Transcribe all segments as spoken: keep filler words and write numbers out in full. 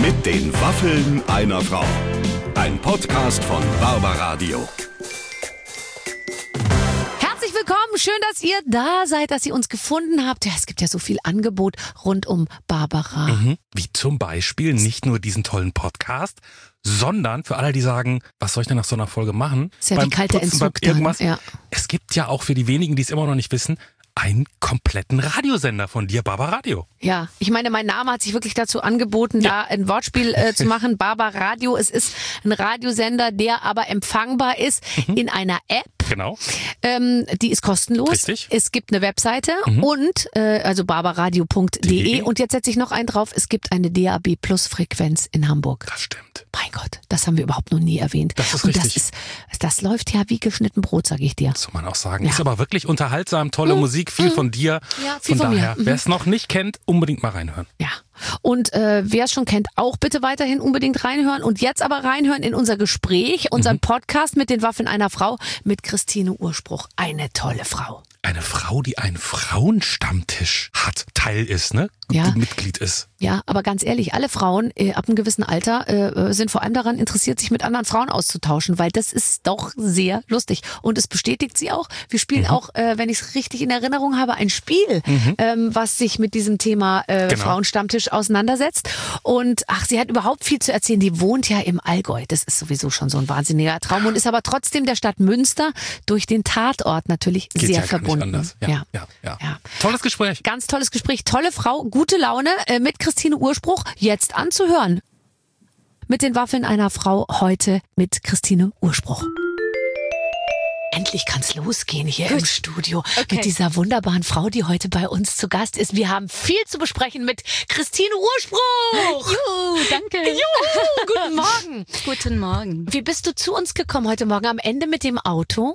Mit den Waffeln einer Frau. Ein Podcast von Barbaradio. Herzlich willkommen, schön, dass ihr da seid, dass ihr uns gefunden habt. Ja, es gibt ja so viel Angebot rund um Barbara. Mhm. Wie zum Beispiel nicht nur diesen tollen Podcast, sondern für alle, die sagen, was soll ich denn nach so einer Folge machen? Ist ja wie kalter Entzug beim irgendwas. Dann, ja. Es gibt ja auch für die wenigen, die es immer noch nicht wissen, einen kompletten Radiosender von dir, Barbaradio. Ja, ich meine, mein Name hat sich wirklich dazu angeboten, ja. da ein Wortspiel äh, zu machen. Barbaradio, es ist ein Radiosender, der aber empfangbar ist mhm. in einer App. Genau. Ähm, die ist kostenlos. Richtig. Es gibt eine Webseite mhm. und äh, also barbaradio punkt de und jetzt setze ich noch einen drauf, es gibt eine D A B Plus Frequenz in Hamburg. Das stimmt. Mein Gott, das haben wir überhaupt noch nie erwähnt. Das ist und richtig. Das, ist, das läuft ja wie geschnitten Brot, sage ich dir. Soll man auch sagen. Ja. Ist aber wirklich unterhaltsam, tolle mhm. Musik, viel mhm. von dir. Ja, viel von, von daher, mir. Mhm. wer es noch nicht kennt, unbedingt mal reinhören. Ja. Und äh, wer es schon kennt, auch bitte weiterhin unbedingt reinhören. Und jetzt aber reinhören in unser Gespräch, unseren mhm. Podcast mit den Waffeln einer Frau mit Christine Urspruch. Eine tolle Frau. Eine Frau, die einen Frauenstammtisch hat, Teil ist, ne? Ja. Mitglied ist. Ja, aber ganz ehrlich, alle Frauen äh, ab einem gewissen Alter äh, sind vor allem daran interessiert, sich mit anderen Frauen auszutauschen, weil das ist doch sehr lustig. Und es bestätigt sie auch. Wir spielen mhm. auch, äh, wenn ich es richtig in Erinnerung habe, ein Spiel, mhm. ähm, was sich mit diesem Thema äh, genau. Frauenstammtisch auseinandersetzt. Und ach, sie hat überhaupt viel zu erzählen. Die wohnt ja im Allgäu. Das ist sowieso schon so ein wahnsinniger Traum und ist aber trotzdem der Stadt Münster durch den Tatort natürlich Geht's sehr ja verbunden. Anders. Ja, ja. Ja, ja. Ja. Tolles Gespräch. Ganz tolles Gespräch. Tolle Frau, gute Laune äh, mit Christine Urspruch. Jetzt anzuhören. Mit den Waffeln einer Frau heute mit Christine Urspruch. Endlich kann's losgehen hier Gut. im Studio okay. mit dieser wunderbaren Frau, die heute bei uns zu Gast ist. Wir haben viel zu besprechen mit Christine Urspruch. Juhu, danke. Juhu, guten Morgen. Guten Morgen. Wie bist du zu uns gekommen heute Morgen? Am Ende mit dem Auto?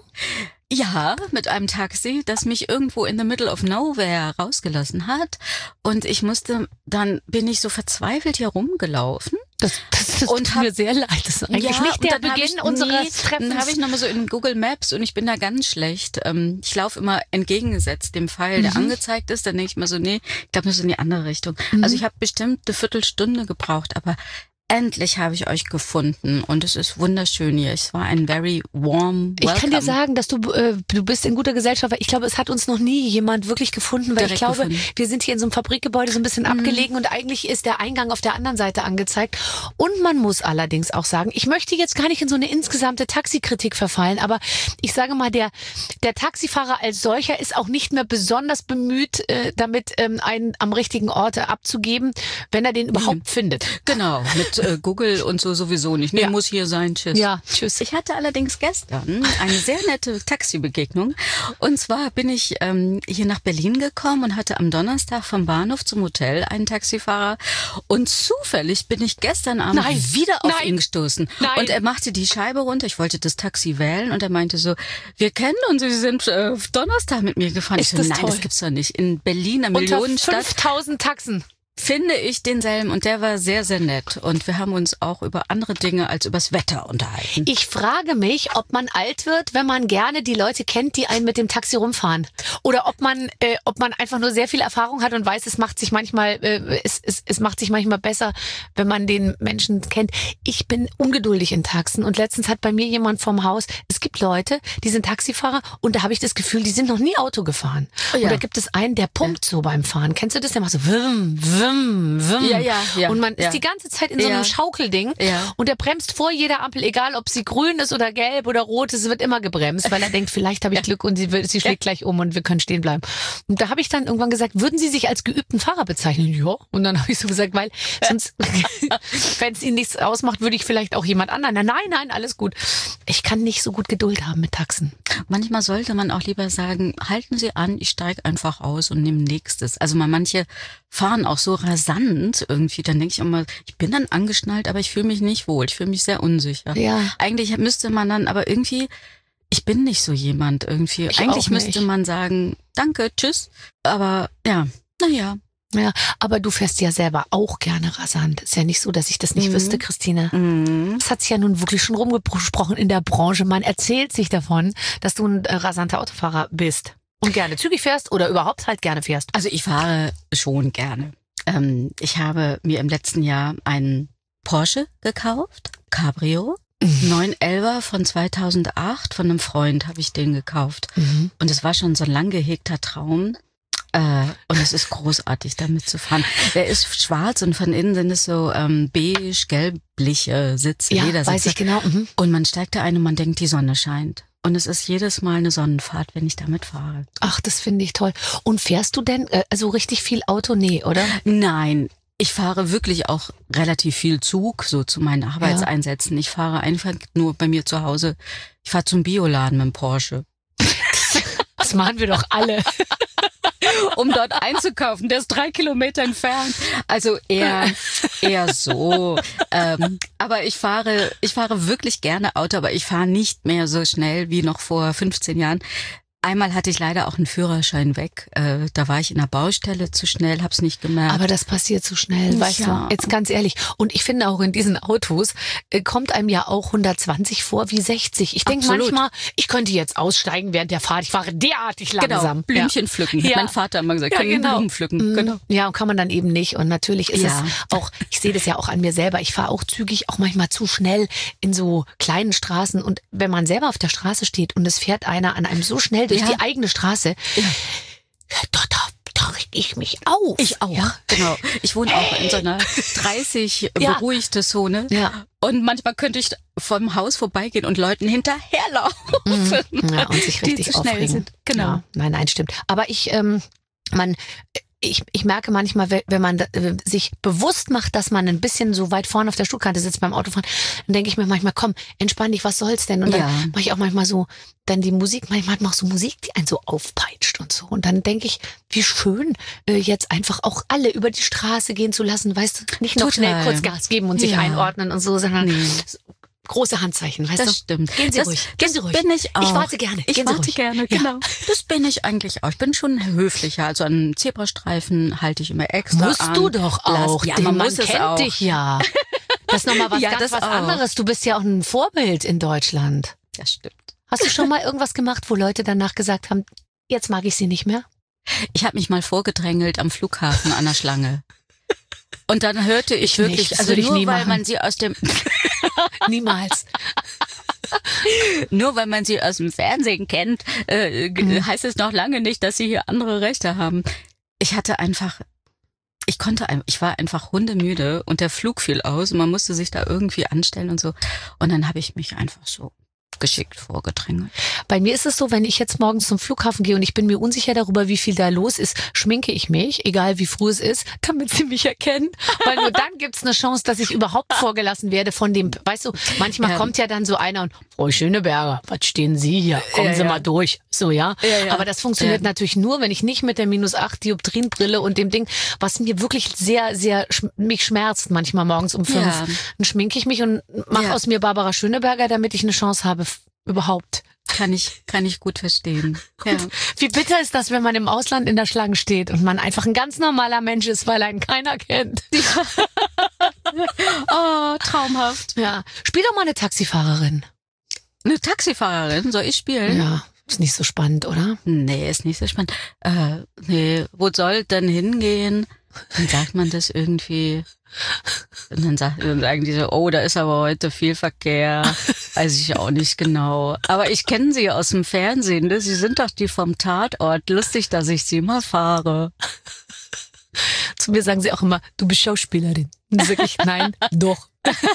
Ja, mit einem Taxi, das mich irgendwo in the middle of nowhere rausgelassen hat. Und ich musste, dann bin ich so verzweifelt hier rumgelaufen. Das, das, das und tut hab, mir sehr leid. Das ist eigentlich ja, nicht der Beginn ich, unseres nee, Treffens. Dann habe ich nochmal so in Google Maps und ich bin da ganz schlecht. Ich laufe immer entgegengesetzt dem Pfeil, der mhm. angezeigt ist. Dann denke ich mir so, nee, ich glaube, das ist in die andere Richtung. Mhm. Also ich habe bestimmt eine Viertelstunde gebraucht, aber endlich habe ich euch gefunden und es ist wunderschön hier. Es war ein very warm welcome. Ich kann dir sagen, dass du äh, du bist in guter Gesellschaft, weil ich glaube, es hat uns noch nie jemand wirklich gefunden, weil Direkt ich glaube, gefunden. wir sind hier in so einem Fabrikgebäude so ein bisschen mhm. abgelegen und eigentlich ist der Eingang auf der anderen Seite angezeigt. Und man muss allerdings auch sagen, ich möchte jetzt gar nicht in so eine insgesamte Taxikritik verfallen, aber ich sage mal, der der Taxifahrer als solcher ist auch nicht mehr besonders bemüht, äh, damit ähm, einen am richtigen Ort abzugeben, wenn er den überhaupt mhm. findet. Genau, mit äh, Google und so sowieso nicht. Nee, ja. muss hier sein. Tschüss. Ja, tschüss. Ich hatte allerdings gestern eine sehr nette Taxibegegnung. Und zwar bin ich ähm, hier nach Berlin gekommen und hatte am Donnerstag vom Bahnhof zum Hotel einen Taxifahrer. Und zufällig bin ich gestern Abend Nein. wieder auf Nein. ihn gestoßen. Nein. Und er machte die Scheibe runter. Ich wollte das Taxi wählen und er meinte so, wir kennen uns, Sie sind äh, Donnerstag mit mir gefahren. Ist ich so, das nein, toll. das gibt's doch nicht. In Berlin, einer Unter Millionenstadt. fünftausend Taxen. Finde ich denselben und der war sehr, sehr nett. Und wir haben uns auch über andere Dinge als übers Wetter unterhalten. Ich frage mich, ob man alt wird, wenn man gerne die Leute kennt, die einen mit dem Taxi rumfahren. Oder ob man, äh, ob man einfach nur sehr viel Erfahrung hat und weiß, es macht sich manchmal, äh, es, es, es macht sich manchmal besser, wenn man den Menschen kennt. Ich bin ungeduldig in Taxen und letztens hat bei mir jemand vom Haus, es gibt Leute, die sind Taxifahrer und da habe ich das Gefühl, die sind noch nie Auto gefahren. Oh ja. Und da gibt es einen, der pumpt so beim Fahren. Kennst du das? Der macht so wum, wum. Wum, wum. Ja, ja, ja. Und man ja. ist die ganze Zeit in so einem ja. Schaukelding ja. und der bremst vor jeder Ampel, egal ob sie grün ist oder gelb oder rot, es wird immer gebremst, weil er denkt, vielleicht habe ich Glück und sie, will, sie schlägt gleich um und wir können stehen bleiben. Und da habe ich dann irgendwann gesagt, würden Sie sich als geübten Fahrer bezeichnen? Ja. Und dann habe ich so gesagt, weil sonst, wenn es Ihnen nichts ausmacht, würde ich vielleicht auch jemand anderen. Nein, nein, alles gut. Ich kann nicht so gut Geduld haben mit Taxen. Manchmal sollte man auch lieber sagen, halten Sie an, ich steige einfach aus und nehme nächstes. Also mal manche fahren auch so rasant irgendwie, dann denke ich immer, ich bin dann angeschnallt, aber ich fühle mich nicht wohl, ich fühle mich sehr unsicher. Ja. Eigentlich müsste man dann, aber irgendwie, ich bin nicht so jemand irgendwie. Ich Eigentlich auch müsste nicht. man sagen, danke, tschüss, aber ja, naja. Ja, aber du fährst ja selber auch gerne rasant. Ist ja nicht so, dass ich das nicht Mhm. wüsste, Christine. Mhm. Das hat sich ja nun wirklich schon rumgesprochen in der Branche. Man erzählt sich davon, dass du ein äh, rasanter Autofahrer bist und gerne zügig fährst oder überhaupt halt gerne fährst. Also ich fahre schon gerne. Ähm, ich habe mir im letzten Jahr einen Porsche gekauft, Cabrio. neun elfer von zweitausendacht, von einem Freund habe ich den gekauft. Mhm. Und es war schon so ein lang gehegter Traum. Äh, und es ist großartig, damit zu fahren. Der ist schwarz und von innen sind es so ähm, beige, gelbliche Sitze, Ja, Ledersitze. weiß ich genau. Mhm. Und man steigt da ein und man denkt, die Sonne scheint. Und es ist jedes Mal eine Sonnenfahrt, wenn ich damit fahre. Ach, das finde ich toll. Und fährst du denn äh, also richtig viel Auto? Nee, oder? Nein, ich fahre wirklich auch relativ viel Zug, so zu meinen Arbeitseinsätzen. Ich fahre einfach nur bei mir zu Hause. Ich fahre zum Bioladen mit dem Porsche. Das machen wir doch alle. Um dort einzukaufen. Der ist drei Kilometer entfernt. Also eher, eher so. Ähm, aber ich fahre, ich fahre wirklich gerne Auto, aber ich fahre nicht mehr so schnell wie noch vor fünfzehn Jahren. Einmal hatte ich leider auch einen Führerschein weg. Äh, da war ich in der Baustelle zu schnell, hab's nicht gemerkt. Aber das passiert so schnell, weißt Ja. du? Jetzt ganz ehrlich. Und ich finde auch in diesen Autos äh, kommt einem ja auch hundertzwanzig vor wie sechzig. Ich denke Absolut. manchmal, ich könnte jetzt aussteigen während der Fahrt. Ich fahre derartig langsam. Genau, Blümchen pflücken. Ja. Mein Vater hat immer gesagt, Ja, können genau. Blumen pflücken. Mhm. Genau. Ja, und kann man dann eben nicht. Und natürlich ist Ja. es auch, ich sehe das ja auch an mir selber, ich fahre auch zügig, auch manchmal zu schnell in so kleinen Straßen. Und wenn man selber auf der Straße steht und es fährt einer an einem so schnell durch Ja. die eigene Straße, ja. da, da, da reg ich mich auf. Ich auch, Ja. genau. Ich wohne auch in so einer dreißig Ja. beruhigte Zone. Ja. Und manchmal könnte ich vom Haus vorbeigehen und Leuten hinterherlaufen. Mhm. Ja, und sich die richtig zu schnell aufregen. sind. Genau. Ja, nein, nein, stimmt. Aber ich, ähm, man, ich, ich merke manchmal, we- wenn man äh, sich bewusst macht, dass man ein bisschen so weit vorne auf der Stuhlkante sitzt beim Autofahren, dann denke ich mir manchmal, komm, entspann dich, was soll's denn? Und dann Ja. mache ich auch manchmal so, dann die Musik, manchmal hat man auch so Musik, die einen so aufpeitscht und so. Und dann denke ich, wie schön, äh, jetzt einfach auch alle über die Straße gehen zu lassen, weißt du, nicht noch Total. schnell kurz Gas geben und sich Ja. einordnen und so, sondern Nee. so große Handzeichen, weißt Das du? stimmt. Gehen Sie das, ruhig, Das gehen Sie ruhig. bin ich auch. Ich warte gerne. Ich Gehen Sie warte ruhig. gerne, Ja. genau. Das bin ich eigentlich auch. Ich bin schon höflicher. Also einen Zebrastreifen halte ich immer extra Musst an. du doch auch. Ja, denn man man muss es kennt auch. dich ja. Das ist nochmal was Ja, ganz das was auch. anderes. Du bist ja auch ein Vorbild in Deutschland. Das stimmt. Hast du schon mal irgendwas gemacht, wo Leute danach gesagt haben, jetzt mag ich sie nicht mehr? Ich habe mich mal vorgedrängelt am Flughafen an der Schlange. Und dann hörte ich, Ich wirklich, nicht, das also würde ich nur nie weil machen. man sie aus dem Niemals. nur weil man sie aus dem Fernsehen kennt, äh, g- Mhm. heißt es noch lange nicht, dass sie hier andere Rechte haben. Ich hatte einfach, ich konnte, ein- ich war einfach hundemüde und der Flug fiel aus und man musste sich da irgendwie anstellen und so. Und dann habe ich mich einfach so geschickt vorgedrängelt. Bei mir ist es so, wenn ich jetzt morgens zum Flughafen gehe und ich bin mir unsicher darüber, wie viel da los ist, schminke ich mich, egal wie früh es ist, damit sie mich erkennen. Weil nur dann gibt's eine Chance, dass ich überhaupt vorgelassen werde von dem, weißt du, manchmal Ja. kommt ja dann so einer und, Frau Schöneberger, was stehen Sie hier? Kommen Ja, Sie ja. mal durch. So, ja. Ja, ja. Aber das funktioniert Ja. natürlich nur, wenn ich nicht mit der minus acht Dioptrienbrille und dem Ding, was mir wirklich sehr, sehr sch- mich schmerzt, manchmal morgens um fünf, Ja. dann schminke ich mich und mache Ja. aus mir Barbara Schöneberger, damit ich eine Chance habe, f- überhaupt. Kann ich, kann ich gut verstehen. Ja. Wie bitter ist das, wenn man im Ausland in der Schlange steht und man einfach ein ganz normaler Mensch ist, weil einen keiner kennt? Oh, traumhaft. Ja. Spiel doch mal eine Taxifahrerin. Eine Taxifahrerin, soll ich spielen? Ja, ist nicht so spannend, oder? Nee, ist nicht so spannend. Äh, nee, wo soll denn hingehen? Dann sagt man das irgendwie. Und dann, sagt, dann sagen die so, oh, da ist aber heute viel Verkehr. Weiß ich auch nicht genau. Aber ich kenne sie aus dem Fernsehen. Ne? Sie sind doch die vom Tatort. Lustig, dass ich sie mal fahre. Zu mir sagen sie auch immer, du bist Schauspielerin. Und dann sag ich, nein, doch.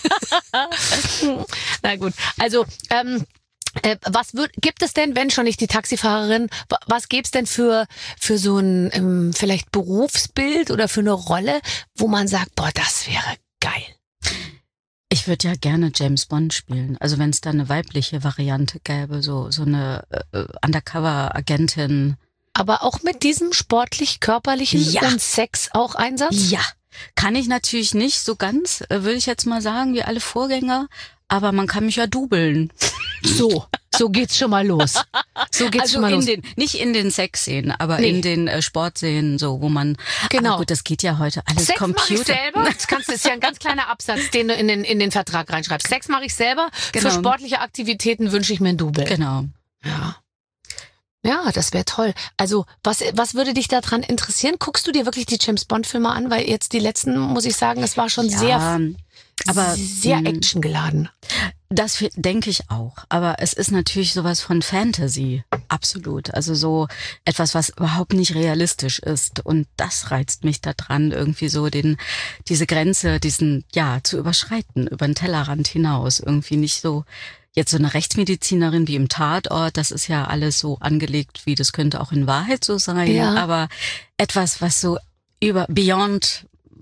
Na gut, also ähm, äh, was würd, gibt es denn, wenn schon nicht die Taxifahrerin, wa- was gäbe es denn für für so ein ähm, vielleicht Berufsbild oder für eine Rolle, wo man sagt, boah, das wäre geil. Ich würde ja gerne James Bond spielen. Also wenn es da eine weibliche Variante gäbe, so so eine äh, Undercover-Agentin. Aber auch mit diesem sportlich-körperlichen Ja. und Sex auch Einsatz? Ja, kann ich natürlich nicht so ganz, äh, würde ich jetzt mal sagen, wie alle Vorgänger. Aber man kann mich ja dubeln. So, so geht's schon mal los. So geht's Also schon mal in los. den, nicht in den Sexszenen, aber Nee. in den äh, Sportszenen, so wo man. Genau. Aber gut, das geht ja heute alles Sex mache ich Computer. selber. Das kannst, das ist ja ein ganz kleiner Absatz, den du in den, in den Vertrag reinschreibst. Sex mache ich selber. Genau. Für sportliche Aktivitäten wünsche ich mir ein Double. Genau. Ja. Ja, das wäre toll. Also, was, was würde dich daran interessieren? Guckst du dir wirklich die James Bond Filme an? Weil jetzt die letzten, muss ich sagen, es war schon Ja, sehr, Aber, sehr mh, actiongeladen. Das fi- denke ich auch. Aber es ist natürlich sowas von Fantasy. Absolut. Also so etwas, was überhaupt nicht realistisch ist. Und das reizt mich daran, irgendwie so den, diese Grenze, diesen, ja, zu überschreiten, über den Tellerrand hinaus. Irgendwie nicht so, jetzt so eine Rechtsmedizinerin wie im Tatort, das ist ja alles so angelegt, wie das könnte auch in Wahrheit so sein. Ja. Aber etwas, was so über, beyond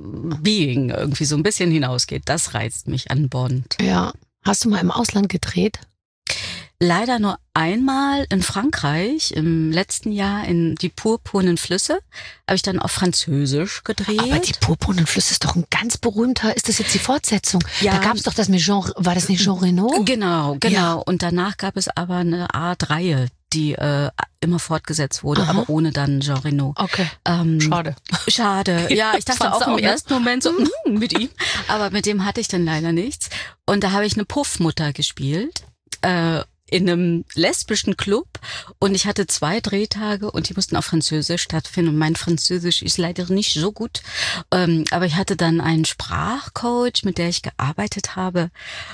being irgendwie so ein bisschen hinausgeht, das reizt mich an Bond. Ja. Hast du mal im Ausland gedreht? Leider nur einmal in Frankreich, im letzten Jahr in die purpurnen Flüsse, habe ich dann auf Französisch gedreht. Aber die purpurnen Flüsse ist doch ein ganz berühmter, ist das jetzt die Fortsetzung? Ja. Da gab es doch das mit Jean, war das nicht Jean Reno? Genau, genau. Ja. Und danach gab es aber eine Art Reihe, die äh, immer fortgesetzt wurde, Aha. aber ohne dann Jean Reno. Okay. Ähm, Schade. Schade. Ja, ich dachte Fand's auch im auch, ne? ersten Moment so, mm, mit ihm. Aber mit dem hatte ich dann leider nichts. Und da habe ich eine Puffmutter gespielt. Äh, in einem lesbischen Club und ich hatte zwei Drehtage und die mussten auf Französisch stattfinden und mein Französisch ist leider nicht so gut, ähm, aber ich hatte dann einen Sprachcoach, mit der ich gearbeitet habe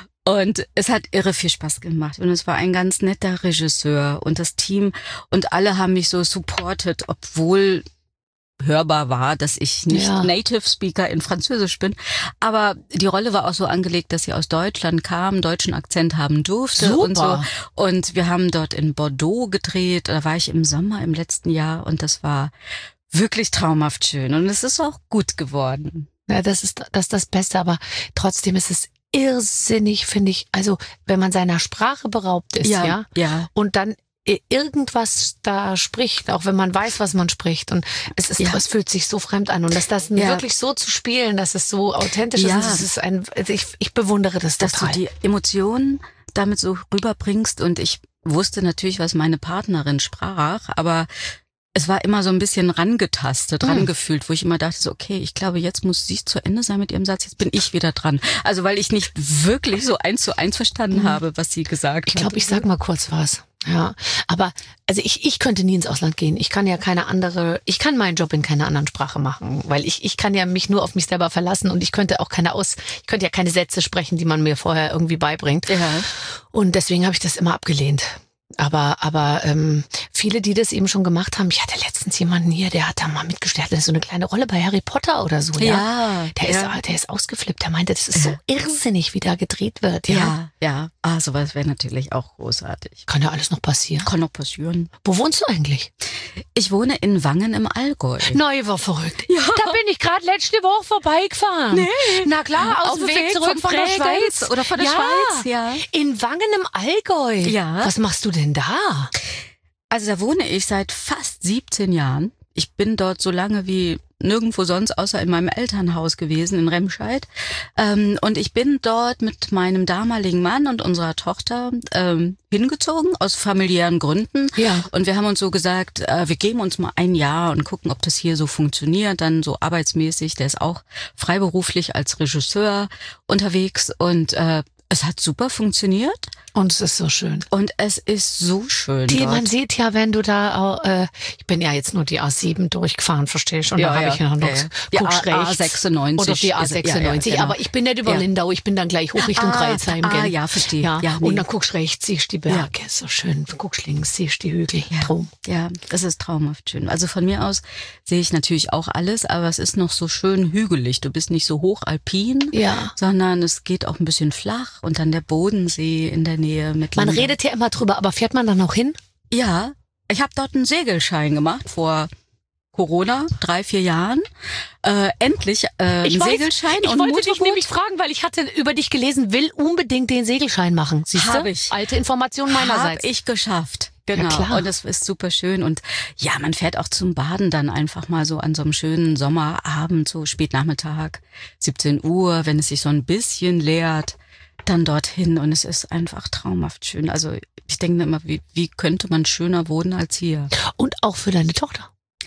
und es hat irre viel Spaß gemacht und es war ein ganz netter Regisseur und das Team und alle haben mich so supportet, obwohl hörbar war, dass ich nicht Ja. Native Speaker in Französisch bin. Aber die Rolle war auch so angelegt, dass sie aus Deutschland kam, deutschen Akzent haben durfte Super. und so. Und wir haben dort in Bordeaux gedreht. Da war ich im Sommer im letzten Jahr und das war wirklich traumhaft schön. Und es ist auch gut geworden. Ja, das ist das, ist das Beste, aber trotzdem ist es irrsinnig, finde ich. Also, wenn man seiner Sprache beraubt ist, ja, ja. und dann i- irgendwas da spricht, auch wenn man weiß, was man spricht. Und es ist, Ja. es fühlt sich so fremd an. Und dass das Ja. wirklich so zu spielen, dass es so authentisch Ja. ist, das ist ein, also ich, ich bewundere das Dass total. du die Emotionen damit so rüberbringst und ich wusste natürlich, was meine Partnerin sprach, aber es war immer so ein bisschen rangetastet, Mhm. rangefühlt, wo ich immer dachte, so, okay, ich glaube, jetzt muss sie zu Ende sein mit ihrem Satz, jetzt bin ich wieder dran. Also weil ich nicht wirklich so eins zu eins verstanden Mhm. habe, was sie gesagt Ich hat. glaube, ich sag mal kurz was. Ja, aber also ich, ich könnte nie ins Ausland gehen. Ich kann ja keine andere, ich kann meinen Job in keiner anderen Sprache machen, weil ich, ich kann ja mich nur auf mich selber verlassen und ich könnte auch keine Aus, ich könnte ja keine Sätze sprechen, die man mir vorher irgendwie beibringt. Ja. Und deswegen habe ich das immer abgelehnt. Aber aber ähm, viele, die das eben schon gemacht haben, ich hatte letztens jemanden hier, der hat da mal mitgestellt, das ist so eine kleine Rolle bei Harry Potter oder so, ja. Ja, Der ja. ist der ist ausgeflippt, der meinte, das ist so Ja. irrsinnig, wie da gedreht wird, ja. Ja, ja. Ah, sowas wäre natürlich auch großartig. Kann ja alles noch passieren. Kann noch passieren. Wo wohnst du eigentlich? Ich wohne in Wangen im Allgäu. Neu war verrückt. Ja. Da bin ich gerade letzte Woche vorbeigefahren. Nee. Na klar, aus Auf dem dem Weg Weg zurück von von der Bregenz Schweiz. oder von der ja. Schweiz, ja. In Wangen im Allgäu. Ja. Was machst du denn da? Also da wohne ich seit fast siebzehn Jahren. Ich bin dort so lange wie nirgendwo sonst, außer in meinem Elternhaus gewesen, in Remscheid. Ähm, und ich bin dort mit meinem damaligen Mann und unserer Tochter ähm, hingezogen, aus familiären Gründen. Ja. Und wir haben uns so gesagt, äh, wir geben uns mal ein Jahr und gucken, ob das hier so funktioniert, dann so arbeitsmäßig. Der ist auch freiberuflich als Regisseur unterwegs und äh, es hat super funktioniert. Und es ist so schön. Und es ist so schön Die, dort. man sieht ja, wenn du da, auch, äh, ich bin ja jetzt nur die A sieben durchgefahren, verstehst du? Und Ja, da habe ja, ich ja noch, ja, ja. Die guckst A- rechts. A96 Oder die A ist- ja, ja, sechsundneunzig. genau. Aber ich bin nicht über Ja. Lindau, ich bin dann gleich hoch Richtung Ah, Kreilsheim. ah, gell? ja, verstehe. Ja. Ja, Und nee. dann guckst rechts, siehst die Berge, so schön. Guckst links, siehst die Hügel. Ja. Traum. Ja, das ist traumhaft schön. Also von mir aus sehe ich natürlich auch alles, aber es ist noch so schön hügelig. Du bist nicht so hochalpin, Ja. sondern es geht auch ein bisschen flach und dann der Bodensee in der Nähe mit Man Lindau. redet ja immer drüber, aber fährt man da noch hin? Ja, ich habe dort einen Segelschein gemacht vor Corona, drei, vier Jahren. Äh, endlich äh, einen Segelschein ich und wollte dich Motorboot. nämlich fragen, weil ich hatte über dich gelesen, will unbedingt den Segelschein machen. Siehst du? Hab ich. Alte Information meinerseits. Hab ich geschafft. Genau. Ja, klar. Und das ist super schön. Und ja, man fährt auch zum Baden dann einfach mal so an so einem schönen Sommerabend, so Spätnachmittag, siebzehn Uhr, wenn es sich so ein bisschen leert, dann dorthin. Und es ist einfach traumhaft schön. Also ich denke mir immer, wie, wie könnte man schöner wohnen als hier? Und auch für deine Tochter.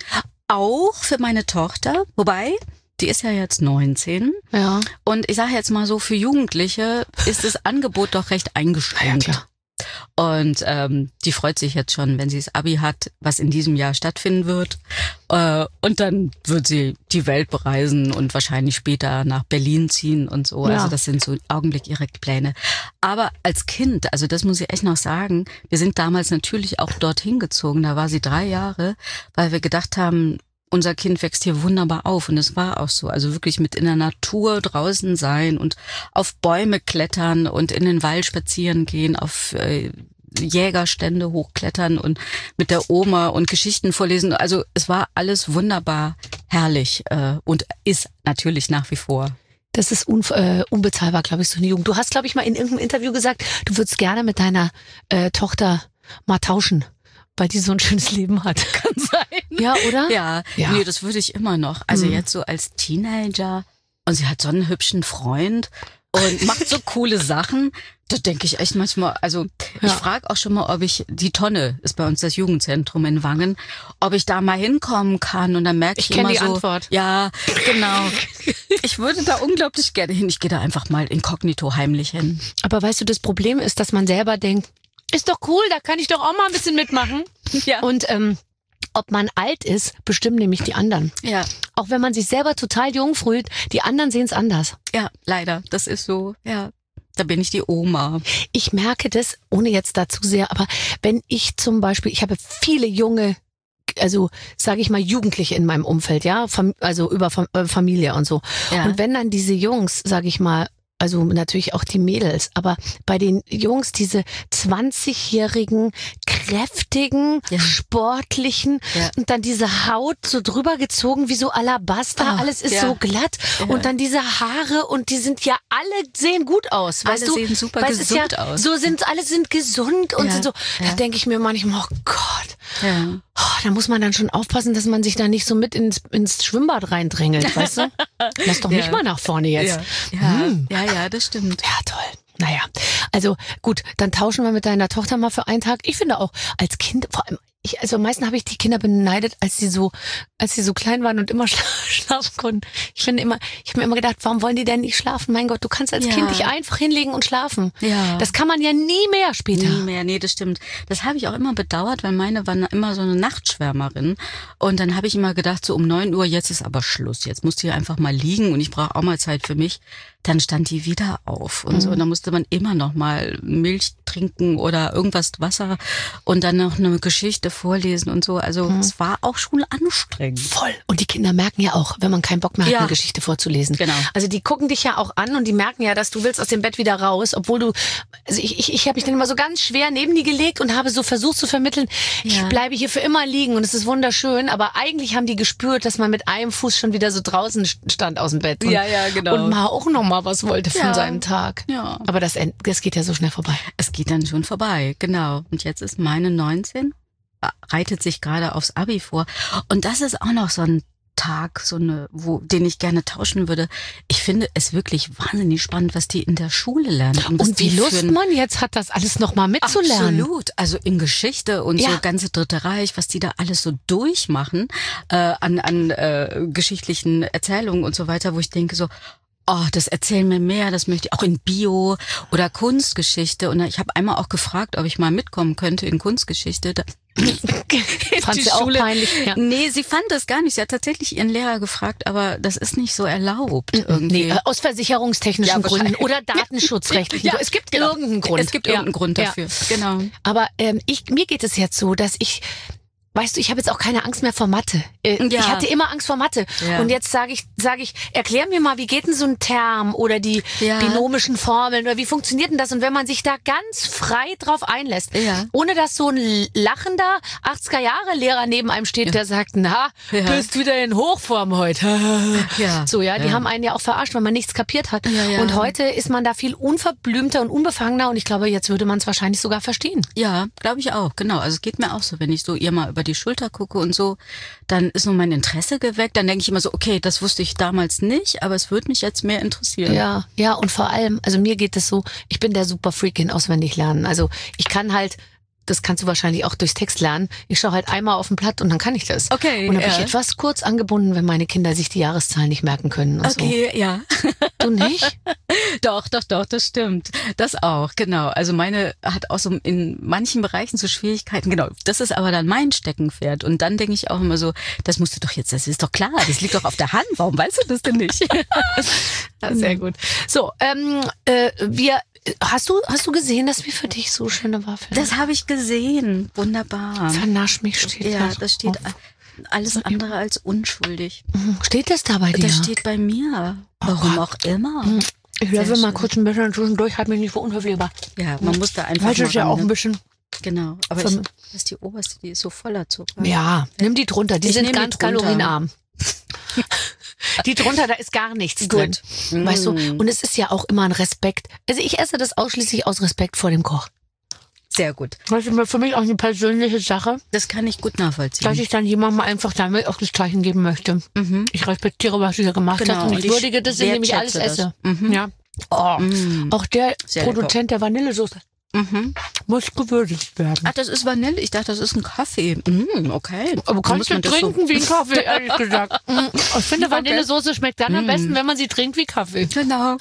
Auch für meine Tochter, wobei, die ist ja jetzt neunzehn. Ja. Und ich sage jetzt mal so, für Jugendliche ist das Angebot doch recht eingeschränkt. Ja, klar. Und ähm, die freut sich jetzt schon, wenn sie das Abi hat, was in diesem Jahr stattfinden wird. Äh, und dann wird sie die Welt bereisen und wahrscheinlich später nach Berlin ziehen und so. Ja. Also das sind so im Augenblick ihre Pläne. Aber als Kind, also das muss ich echt noch sagen, wir sind damals natürlich auch dorthin gezogen. Da war sie drei Jahre, weil wir gedacht haben, unser Kind wächst hier wunderbar auf, und es war auch so. Also wirklich mit in der Natur draußen sein und auf Bäume klettern und in den Wald spazieren gehen, auf äh, Jägerstände hochklettern und mit der Oma und Geschichten vorlesen. Also es war alles wunderbar herrlich äh, und ist natürlich nach wie vor. Das ist un, äh, unbezahlbar, glaube ich, so eine Jugend. Du hast, glaube ich, mal in irgendeinem Interview gesagt, du würdest gerne mit deiner äh, Tochter mal tauschen, weil die so ein schönes Leben hat. Kann sein. Ja, oder? Ja, Ja. nee, das würde ich immer noch. Also Mhm. jetzt so als Teenager, und sie hat so einen hübschen Freund und macht so coole Sachen. Da denke ich echt manchmal, also Ja. ich frage auch schon mal, ob ich, die Tonne ist bei uns das Jugendzentrum in Wangen, ob ich da mal hinkommen kann, und dann merke ich, Ich kenn immer die so, Antwort. ja, genau. Ich würde da unglaublich gerne hin. Ich gehe da einfach mal inkognito heimlich hin. Aber weißt du, das Problem ist, dass man selber denkt, ist doch cool, da kann ich doch auch mal ein bisschen mitmachen. Ja. Und ähm, ob man alt ist, bestimmen nämlich die anderen. Ja, Auch wenn man sich selber total jung fühlt, die anderen sehen es anders. ja, leider. Das ist so, ja. Da bin ich die Oma. Ich merke das, ohne jetzt dazu sehr, aber wenn ich zum Beispiel, ich habe viele junge, also sage ich mal Jugendliche in meinem Umfeld, ja, Fam- also über Fam- äh, Familie und so. Ja. Und wenn dann diese Jungs, sage ich mal, also natürlich auch die Mädels, aber bei den Jungs diese zwanzigjährigen, kräftigen, Ja. sportlichen Ja. und dann diese Haut so drüber gezogen wie so Alabaster, Ah, alles ist ja. so glatt Ja. und dann diese Haare und die sind ja alle sehen gut aus, weißt Alle du? sehen super Weil es ist gesund ja, aus. So sind alle sind gesund und Ja, sind so. Da ja. denke ich mir manchmal, oh Gott, Ja. oh, da muss man dann schon aufpassen, dass man sich da nicht so mit ins, ins Schwimmbad reindrängelt, weißt du? Lass doch Ja. nicht mal nach vorne jetzt. Ja, ja, Hm. ja, ja, das stimmt. Ja, toll. Naja, also gut, dann tauschen wir mit deiner Tochter mal für einen Tag. Ich finde auch, als Kind, vor allem, ich, also am meisten habe ich die Kinder beneidet, als sie so, als sie so klein waren und immer schla schlafen konnten. Ich finde immer, ich habe mir immer gedacht, warum wollen die denn nicht schlafen? Mein Gott, du kannst als Ja. Kind dich einfach hinlegen und schlafen. Ja. Das kann man ja nie mehr später. Nie mehr, nee, das stimmt. Das habe ich auch immer bedauert, weil meine war immer so eine Nachtschwärmerin. Und dann habe ich immer gedacht, so um neun Uhr, jetzt ist aber Schluss. Jetzt muss die einfach mal liegen und ich brauche auch mal Zeit für mich. Dann stand die wieder auf und so. Und dann musste man immer noch mal Milch trinken oder irgendwas Wasser und dann noch eine Geschichte vorlesen und so. Also es war auch schon anstrengend. Voll. Und die Kinder merken ja auch, wenn man keinen Bock mehr hat, Ja. eine Geschichte vorzulesen. Genau. Also die gucken dich ja auch an und die merken ja, dass du willst aus dem Bett wieder raus, obwohl du, also ich, ich, ich habe mich dann immer so ganz schwer neben die gelegt und habe so versucht zu vermitteln, ich Ja. bleibe hier für immer liegen und es ist wunderschön, aber eigentlich haben die gespürt, dass man mit einem Fuß schon wieder so draußen stand aus dem Bett. Und, Ja, ja, genau. Und mal auch noch mal was wollte von Ja. seinem Tag. Ja. Aber das, end- das geht ja so schnell vorbei. Es geht dann schon vorbei, genau. Und jetzt ist meine neunzehn, reitet sich gerade aufs Abi vor. Und das ist auch noch so ein Tag, so eine, wo, den ich gerne tauschen würde. Ich finde es wirklich wahnsinnig spannend, was die in der Schule lernen. was Und wie die für Lust ein- man jetzt hat, das alles noch mal mitzulernen. Absolut. Also in Geschichte und Ja. so ganze Dritte Reich, was die da alles so durchmachen äh, an, an äh, geschichtlichen Erzählungen und so weiter, wo ich denke so, oh, das erzählen mir mehr, das möchte ich auch in Bio oder Kunstgeschichte. Und ich habe einmal auch gefragt, ob ich mal mitkommen könnte in Kunstgeschichte. Da, Fand die sie auch Schule- peinlich. Ja. Nee, sie fand das gar nicht. Sie hat tatsächlich ihren Lehrer gefragt, aber das ist nicht so erlaubt irgendwie. Nee, äh, aus versicherungstechnischen Ja, Gründen wahrscheinlich. oder datenschutzrechtlichen Ja, Gründen. Es gibt genau. irgendeinen Grund. Es gibt Ja. irgendeinen Grund Ja. dafür. Genau. Aber ähm, ich, mir geht es jetzt so, dass ich, weißt du, ich habe jetzt auch keine Angst mehr vor Mathe. Äh, Ja. Ich hatte immer Angst vor Mathe. Ja. Und jetzt sage ich, sage ich, erklär mir mal, wie geht denn so ein Term oder die Ja. binomischen Formeln oder wie funktioniert denn das? Und wenn man sich da ganz frei drauf einlässt, Ja. ohne dass so ein lachender achtziger-Jahre-Lehrer neben einem steht, der sagt, na, Ja. bist wieder in Hochform heute. Ja. So, ja, die Ja. haben einen ja auch verarscht, weil man nichts kapiert hat. Ja, ja. Und heute ist man da viel unverblümter und unbefangener und ich glaube, jetzt würde man es wahrscheinlich sogar verstehen. Ja, glaube ich auch, genau. Also es geht mir auch so, wenn ich so ihr mal über die Schulter gucke und so, dann ist nur mein Interesse geweckt. Dann denke ich immer so, okay, das wusste ich damals nicht, aber es würde mich jetzt mehr interessieren. Ja, ja, und vor allem, also mir geht es so, ich bin der Superfreak in Auswendiglernen. Also ich kann halt das kannst du wahrscheinlich auch durchs Text lernen. Ich schaue halt einmal auf ein Blatt und dann kann ich das. Okay, Und dann bin ja. ich etwas kurz angebunden, wenn meine Kinder sich die Jahreszahlen nicht merken können. Und Okay, ja. So. Du nicht? Doch, doch, doch, das stimmt. Das auch, genau. Also meine hat auch so in manchen Bereichen so Schwierigkeiten. Genau, das ist aber dann mein Steckenpferd. Und dann denke ich auch immer so, das musst du doch jetzt, das ist doch klar, das liegt doch auf der Hand. Warum weißt du das denn nicht? Ja, sehr gut. So, ähm, äh, wir, hast du, hast du gesehen, dass wir für dich so schöne Waffeln? Das habe ich gesehen. Wunderbar. Vernasch mich steht Ja, da das steht drauf. alles andere als unschuldig. Steht das da bei dir? Das steht bei mir. Warum auch immer. Ich löffel Sehr mal schön. kurz ein bisschen zwischendurch, halt mich nicht für unhöflich. Ja, man muss da einfach Weil das mal ist ja ran, auch ne? ein bisschen. Genau, aber Für- ich, das ist die oberste, die ist so voller Zucker. Ja, nimm die drunter. Die Ich sind nehm die ganz drunter. kalorienarm. Die drunter, da ist gar nichts drin. Gut. Weißt du? Mm. Und es ist ja auch immer ein Respekt. Also ich esse das ausschließlich aus Respekt vor dem Koch. Sehr gut. Das ist für mich auch eine persönliche Sache, Das kann ich gut nachvollziehen. dass ich dann jemandem einfach damit auch das Zeichen geben möchte. Mhm. Ich respektiere, was er gemacht Genau, hat und und ich ich würdige das, indem ich alles wertschätze das. esse. Mhm. Ja. Oh. Mm. Auch der Sehr Produzent der Vanillesoße Mhm. muss gewürdigt werden. Ach, das ist Vanille. Ich dachte, das ist ein Kaffee. Mm, okay. Aber Dann kannst muss du man das so- trinken wie ein Kaffee, ehrlich gesagt. Mm, Ich finde, Okay. Vanillesoße schmeckt dann am Mm. besten, wenn man sie trinkt wie Kaffee. Genau.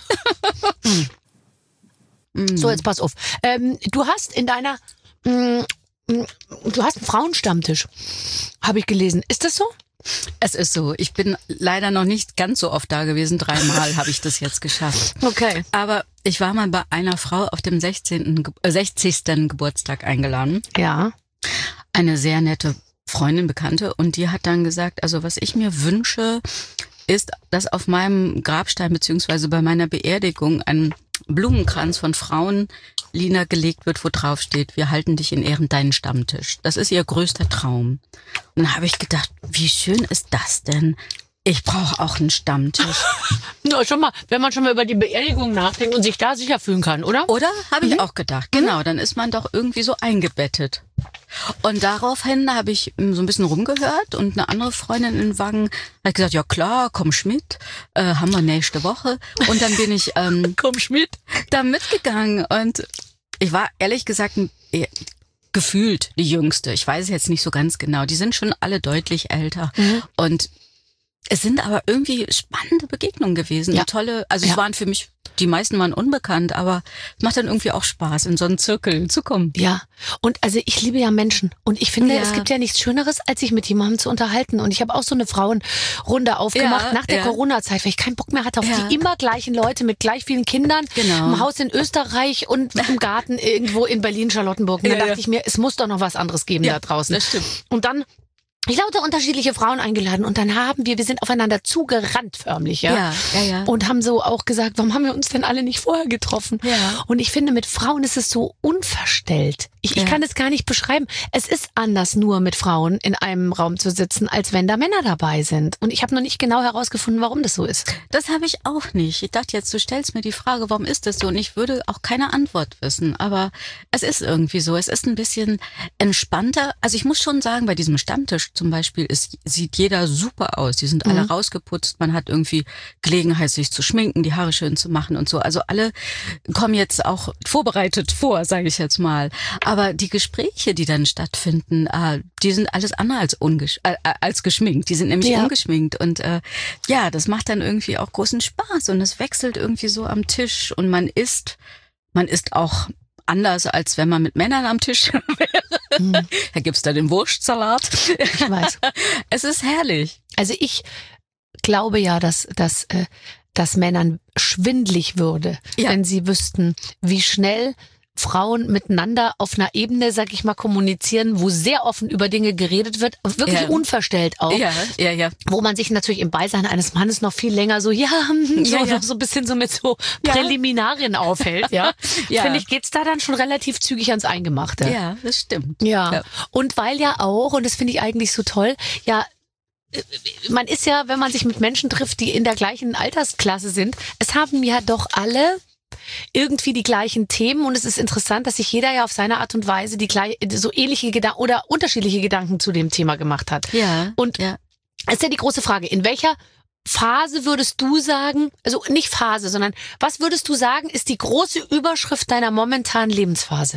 Mm. So, jetzt pass auf. Ähm, du hast in deiner, mm, mm, du hast einen Frauenstammtisch, habe ich gelesen. Ist das so? Es ist so. Ich bin leider noch nicht ganz so oft da gewesen. Dreimal habe ich das jetzt geschafft. Okay. Aber ich war mal bei einer Frau auf dem sechzehnten. Ge- äh, sechzigsten Geburtstag eingeladen. Ja. Eine sehr nette Freundin, Bekannte. Und die hat dann gesagt, also was ich mir wünsche, ist, dass auf meinem Grabstein beziehungsweise bei meiner Beerdigung ein Blumenkranz von Frauenlieder gelegt wird, wo drauf steht, wir halten dich in Ehren, deinen Stammtisch. Das ist ihr größter Traum. Und dann habe ich gedacht, wie schön ist das denn? Ich brauche auch einen Stammtisch. Ja, schon mal, wenn man schon mal über die Beerdigung nachdenkt und sich da sicher fühlen kann, oder? Oder? Habe ich auch gedacht. Genau, dann ist man doch irgendwie so eingebettet. Und daraufhin habe ich ähm, so ein bisschen rumgehört und eine andere Freundin in Wangen hat gesagt, ja klar, komm Schmidt, äh, haben wir nächste Woche. Und dann bin ich ähm, Komm, Schmidt. da mitgegangen und ich war ehrlich gesagt ein- eh, gefühlt die Jüngste. Ich weiß es jetzt nicht so ganz genau. Die sind schon alle deutlich älter. Und es sind aber irgendwie spannende Begegnungen gewesen. Ja. Tolle, also Ja. es waren für mich, die meisten waren unbekannt, aber es macht dann irgendwie auch Spaß, in so einen Zirkel zu kommen. Ja, und also ich liebe ja Menschen und ich finde, Ja. es gibt ja nichts Schöneres, als sich mit jemandem zu unterhalten. Und ich habe auch so eine Frauenrunde aufgemacht Ja, nach der ja. Corona-Zeit, weil ich keinen Bock mehr hatte auf Ja. die immer gleichen Leute mit gleich vielen Kindern Genau. im Haus in Österreich und im Garten irgendwo in Berlin-Charlottenburg. Und dann Ja, dachte ja. ich mir, es muss doch noch was anderes geben Ja, da draußen. das stimmt. Und dann ich lauter unterschiedliche Frauen eingeladen und dann haben wir, wir sind aufeinander zugerannt förmlich, ja. Ja, ja, ja. Und haben so auch gesagt, warum haben wir uns denn alle nicht vorher getroffen? Ja. Und ich finde, mit Frauen ist es so unverstellt. Ich, ich Ja. kann es gar nicht beschreiben. Es ist anders, nur mit Frauen in einem Raum zu sitzen, als wenn da Männer dabei sind. Und ich habe noch nicht genau herausgefunden, warum das so ist. Das habe ich auch nicht. Ich dachte jetzt, du stellst mir die Frage, warum ist das so? Und ich würde auch keine Antwort wissen. Aber es ist irgendwie so. Es ist ein bisschen entspannter. Also ich muss schon sagen, bei diesem Stammtisch zum Beispiel ist, sieht jeder super aus. Die sind alle Mhm. rausgeputzt. Man hat irgendwie Gelegenheit, sich zu schminken, die Haare schön zu machen und so. Also alle kommen jetzt auch vorbereitet vor, sage ich jetzt mal. Aber die Gespräche, die dann stattfinden, äh, die sind alles andere als, ungesch äh, als geschminkt. Die sind nämlich Ja. ungeschminkt. Und äh, ja, das macht dann irgendwie auch großen Spaß. Und es wechselt irgendwie so am Tisch. Und man isst, man isst auch anders, als wenn man mit Männern am Tisch wäre. Mhm. Da gibt's da den Wurstsalat. Ich weiß. Es ist herrlich. Also ich glaube ja, dass, dass, äh, dass Männern schwindlig würde, Ja. wenn sie wüssten, wie schnell Frauen miteinander auf einer Ebene, sag ich mal, kommunizieren, wo sehr offen über Dinge geredet wird, wirklich Ja. unverstellt auch. Ja, ja, ja. Wo man sich natürlich im Beisein eines Mannes noch viel länger so, ja, hm, so, Ja, ja. so ein bisschen so mit so Ja. Präliminarien aufhält, ja. Ja. Finde ich, geht's da dann schon relativ zügig ans Eingemachte. Ja, das stimmt. Ja. Ja. Und weil ja auch, und das finde ich eigentlich so toll, ja, äh, man ist ja, wenn man sich mit Menschen trifft, die in der gleichen Altersklasse sind, es haben ja doch alle irgendwie die gleichen Themen und es ist interessant, dass sich jeder ja auf seine Art und Weise die gleich, so ähnliche Gedanken oder unterschiedliche Gedanken zu dem Thema gemacht hat. Ja. Und ja. es ist ja die große Frage, in welcher Phase würdest du sagen, also nicht Phase, sondern was würdest du sagen, ist die große Überschrift deiner momentanen Lebensphase?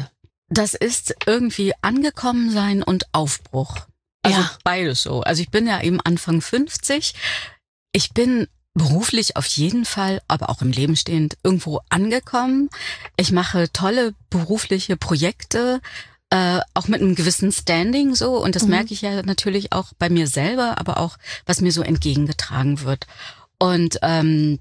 Das ist irgendwie angekommen sein und Aufbruch. Also Ja. beides so. Also ich bin ja eben Anfang fünfzig. Ich bin beruflich auf jeden Fall, aber auch im Leben stehend irgendwo angekommen. Ich mache tolle berufliche Projekte, äh, auch mit einem gewissen Standing so. Und das Mhm. merke ich ja natürlich auch bei mir selber, aber auch, was mir so entgegengetragen wird. Und ähm,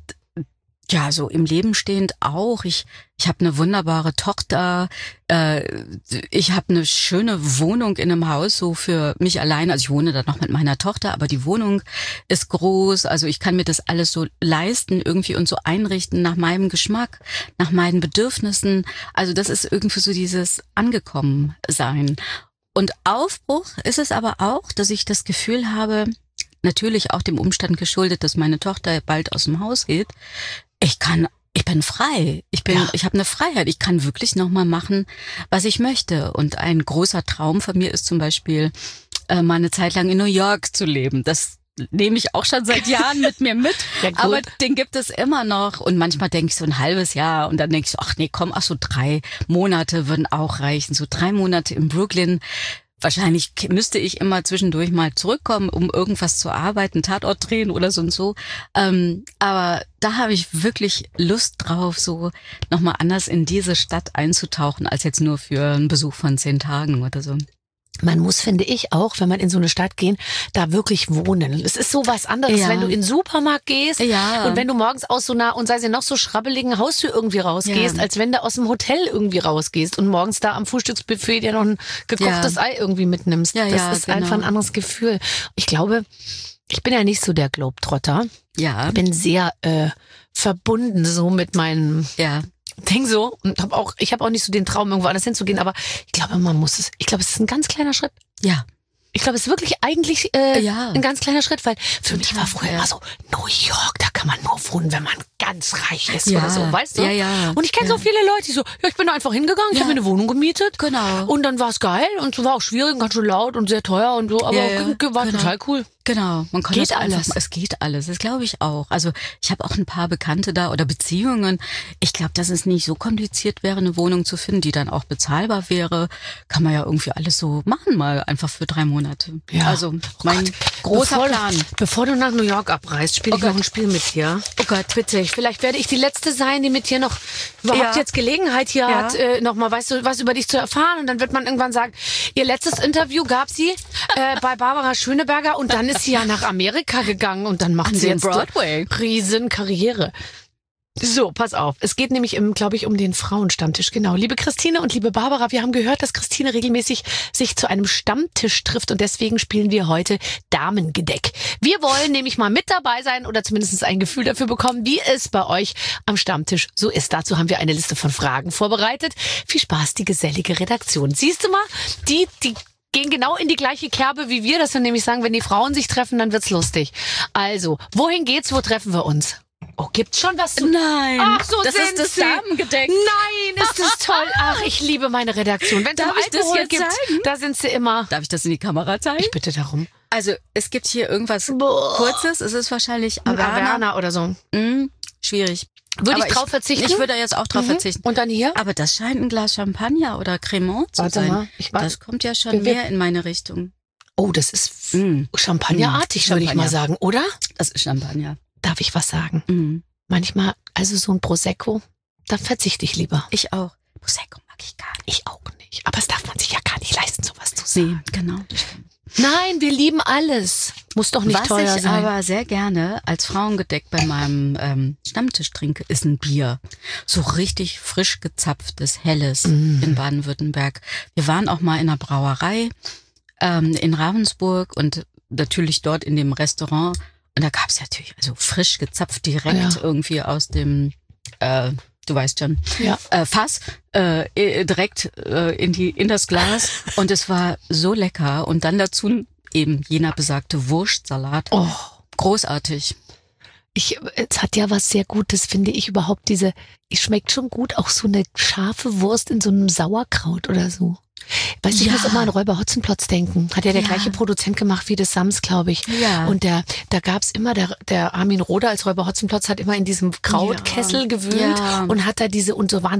ja, so im Leben stehend auch. Ich ich habe eine wunderbare Tochter. Äh, ich habe eine schöne Wohnung in einem Haus so für mich allein. Also ich wohne da noch mit meiner Tochter, aber die Wohnung ist groß. Also ich kann mir das alles so leisten irgendwie und so einrichten nach meinem Geschmack, nach meinen Bedürfnissen. Also das ist irgendwie so dieses Angekommensein. Und Aufbruch ist es aber auch, dass ich das Gefühl habe, natürlich auch dem Umstand geschuldet, dass meine Tochter bald aus dem Haus geht. Ich kann, ich bin frei. Ich bin, Ja. ich habe eine Freiheit. Ich kann wirklich noch mal machen, was ich möchte. Und ein großer Traum von mir ist zum Beispiel, äh, mal eine Zeit lang in New York zu leben. Das nehme ich auch schon seit Jahren mit mir mit. Ja, gut. Aber den gibt es immer noch. Und manchmal denke ich so ein halbes Jahr und dann denke ich so, ach nee, komm, ach so drei Monate würden auch reichen. So drei Monate in Brooklyn. Wahrscheinlich müsste ich immer zwischendurch mal zurückkommen, um irgendwas zu arbeiten, Tatort drehen oder so und so. Ähm, aber da habe ich wirklich Lust drauf, so nochmal anders in diese Stadt einzutauchen, als jetzt nur für einen Besuch von zehn Tagen oder so. Man muss, finde ich, auch, wenn man in so eine Stadt gehen, da wirklich wohnen. Es ist so was anderes, Ja. wenn du in den Supermarkt gehst Ja. und wenn du morgens aus so einer, und sei sie noch so schrabbeligen Haustür irgendwie rausgehst, Ja. als wenn du aus dem Hotel irgendwie rausgehst und morgens da am Frühstücksbuffet dir noch ein gekochtes Ja. Ei irgendwie mitnimmst. Ja, das ja, ist genau. einfach ein anderes Gefühl. Ich glaube, ich bin ja nicht so der Globetrotter. Ja, Ich bin sehr äh, verbunden so mit meinem ja. Ding so und habe auch, ich habe auch nicht so den Traum, irgendwo anders hinzugehen, aber ich glaube, man muss es, ich glaube, es ist ein ganz kleiner Schritt. Ja. Ich glaube, es ist wirklich eigentlich äh, Ja. ein ganz kleiner Schritt, weil für mich war früher ja. immer so, New York, da kann man nur wohnen, wenn man ganz reich ist Ja. oder so, weißt du? Ja, ja. Und ich kenne Ja. so viele Leute, die so, ja, ich bin da einfach hingegangen, ich Ja. habe mir eine Wohnung gemietet. Genau. Und dann war es geil und es war auch schwierig und ganz schön laut und sehr teuer und so, aber Ja, ja. war Genau. total cool. Genau, man kann Geht das einfach, alles. Es geht alles, das glaube ich auch. Also ich habe auch ein paar Bekannte da oder Beziehungen. Ich glaube, dass es nicht so kompliziert wäre, eine Wohnung zu finden, die dann auch bezahlbar wäre. Kann man ja irgendwie alles so machen, mal einfach für drei Monate. Ja. Also mein Gott, großer bevor, Plan. Bevor du nach New York abreist, spiele Oh ich noch Gott. ein Spiel mit dir. Oh Gott. Bitte, vielleicht werde ich die Letzte sein, die mit dir noch überhaupt Ja. jetzt Gelegenheit hier Ja. hat, äh, noch mal, weißt du, was über dich zu erfahren. Und dann wird man irgendwann sagen, ihr letztes Interview gab sie äh, bei Barbara Schöneberger und dann ist sie ja nach Amerika gegangen und dann macht An sie den jetzt Broadway. riesen Karriere. So, pass auf. Es geht nämlich, glaube ich, um den Frauenstammtisch. Genau. Liebe Christine und liebe Barbara, wir haben gehört, dass Christine regelmäßig sich zu einem Stammtisch trifft und deswegen spielen wir heute Damengedeck. Wir wollen nämlich mal mit dabei sein oder zumindest ein Gefühl dafür bekommen, wie es bei euch am Stammtisch so ist. Dazu haben wir eine Liste von Fragen vorbereitet. Viel Spaß, die gesellige Redaktion. Siehst du mal, die, die gehen genau in die gleiche Kerbe wie wir, dass wir nämlich sagen, wenn die Frauen sich treffen, dann wird's lustig. Also, wohin geht's, wo treffen wir uns? Oh, gibt's schon was zu... Nein, Ach, so das sind ist das sie. Damengedeck. Nein, ist das toll. Ach, ich liebe meine Redaktion. Wenn es um Darf ich das Alkohol jetzt gibt, zeigen? da sind sie immer. Darf ich das in die Kamera zeigen? Ich bitte darum. Also es gibt hier irgendwas Boah. Kurzes. Es ist wahrscheinlich Averna Averna. oder so. Hm, schwierig. Würde Aber ich drauf verzichten? Ich würde jetzt auch drauf Mhm. verzichten. Und dann hier? Aber das scheint ein Glas Champagner oder Cremant zu Warte sein. mal, ich warte. Das kommt ja schon Wir- wir- mehr in meine Richtung. Oh, das ist Mm. Champagnerartig, Mm, würde ich mal Champagner. sagen, oder? Das ist Champagner. Darf ich was sagen? Mm. Manchmal, also so ein Prosecco, da verzichte ich lieber. Ich auch. Prosecco mag ich gar nicht. Ich auch nicht. Aber es darf man sich ja gar nicht leisten, sowas zu Nee, sagen. genau. Das stimmt. Nein, wir lieben alles. Muss doch nicht Was teuer ich sein. aber sehr gerne als Frauengedeck bei meinem ähm, Stammtisch trinke, ist ein Bier. So richtig frisch gezapftes, helles Mm. in Baden-Württemberg. Wir waren auch mal in einer Brauerei ähm, in Ravensburg und natürlich dort in dem Restaurant. Und da gab's natürlich also frisch gezapft direkt Ja. irgendwie aus dem, äh, du weißt schon, Ja. äh, Fass äh, äh, direkt äh, in die in das Glas. Und es war so lecker. Und dann dazu eben jener besagte Wurstsalat. Oh. Großartig. Ich, es hat ja was sehr Gutes, finde ich überhaupt. Diese, es schmeckt schon gut, auch so eine scharfe Wurst in so einem Sauerkraut oder so. Weißt du, ich Ja. muss immer an Räuber Hotzenplotz denken. Hat ja der Ja. gleiche Produzent gemacht wie das Sams, glaube ich. Ja. Und der, da gab's immer, der, der Armin Roder als Räuber Hotzenplotz hat immer in diesem Krautkessel Ja. gewühlt Ja. und hat da diese, und so waren so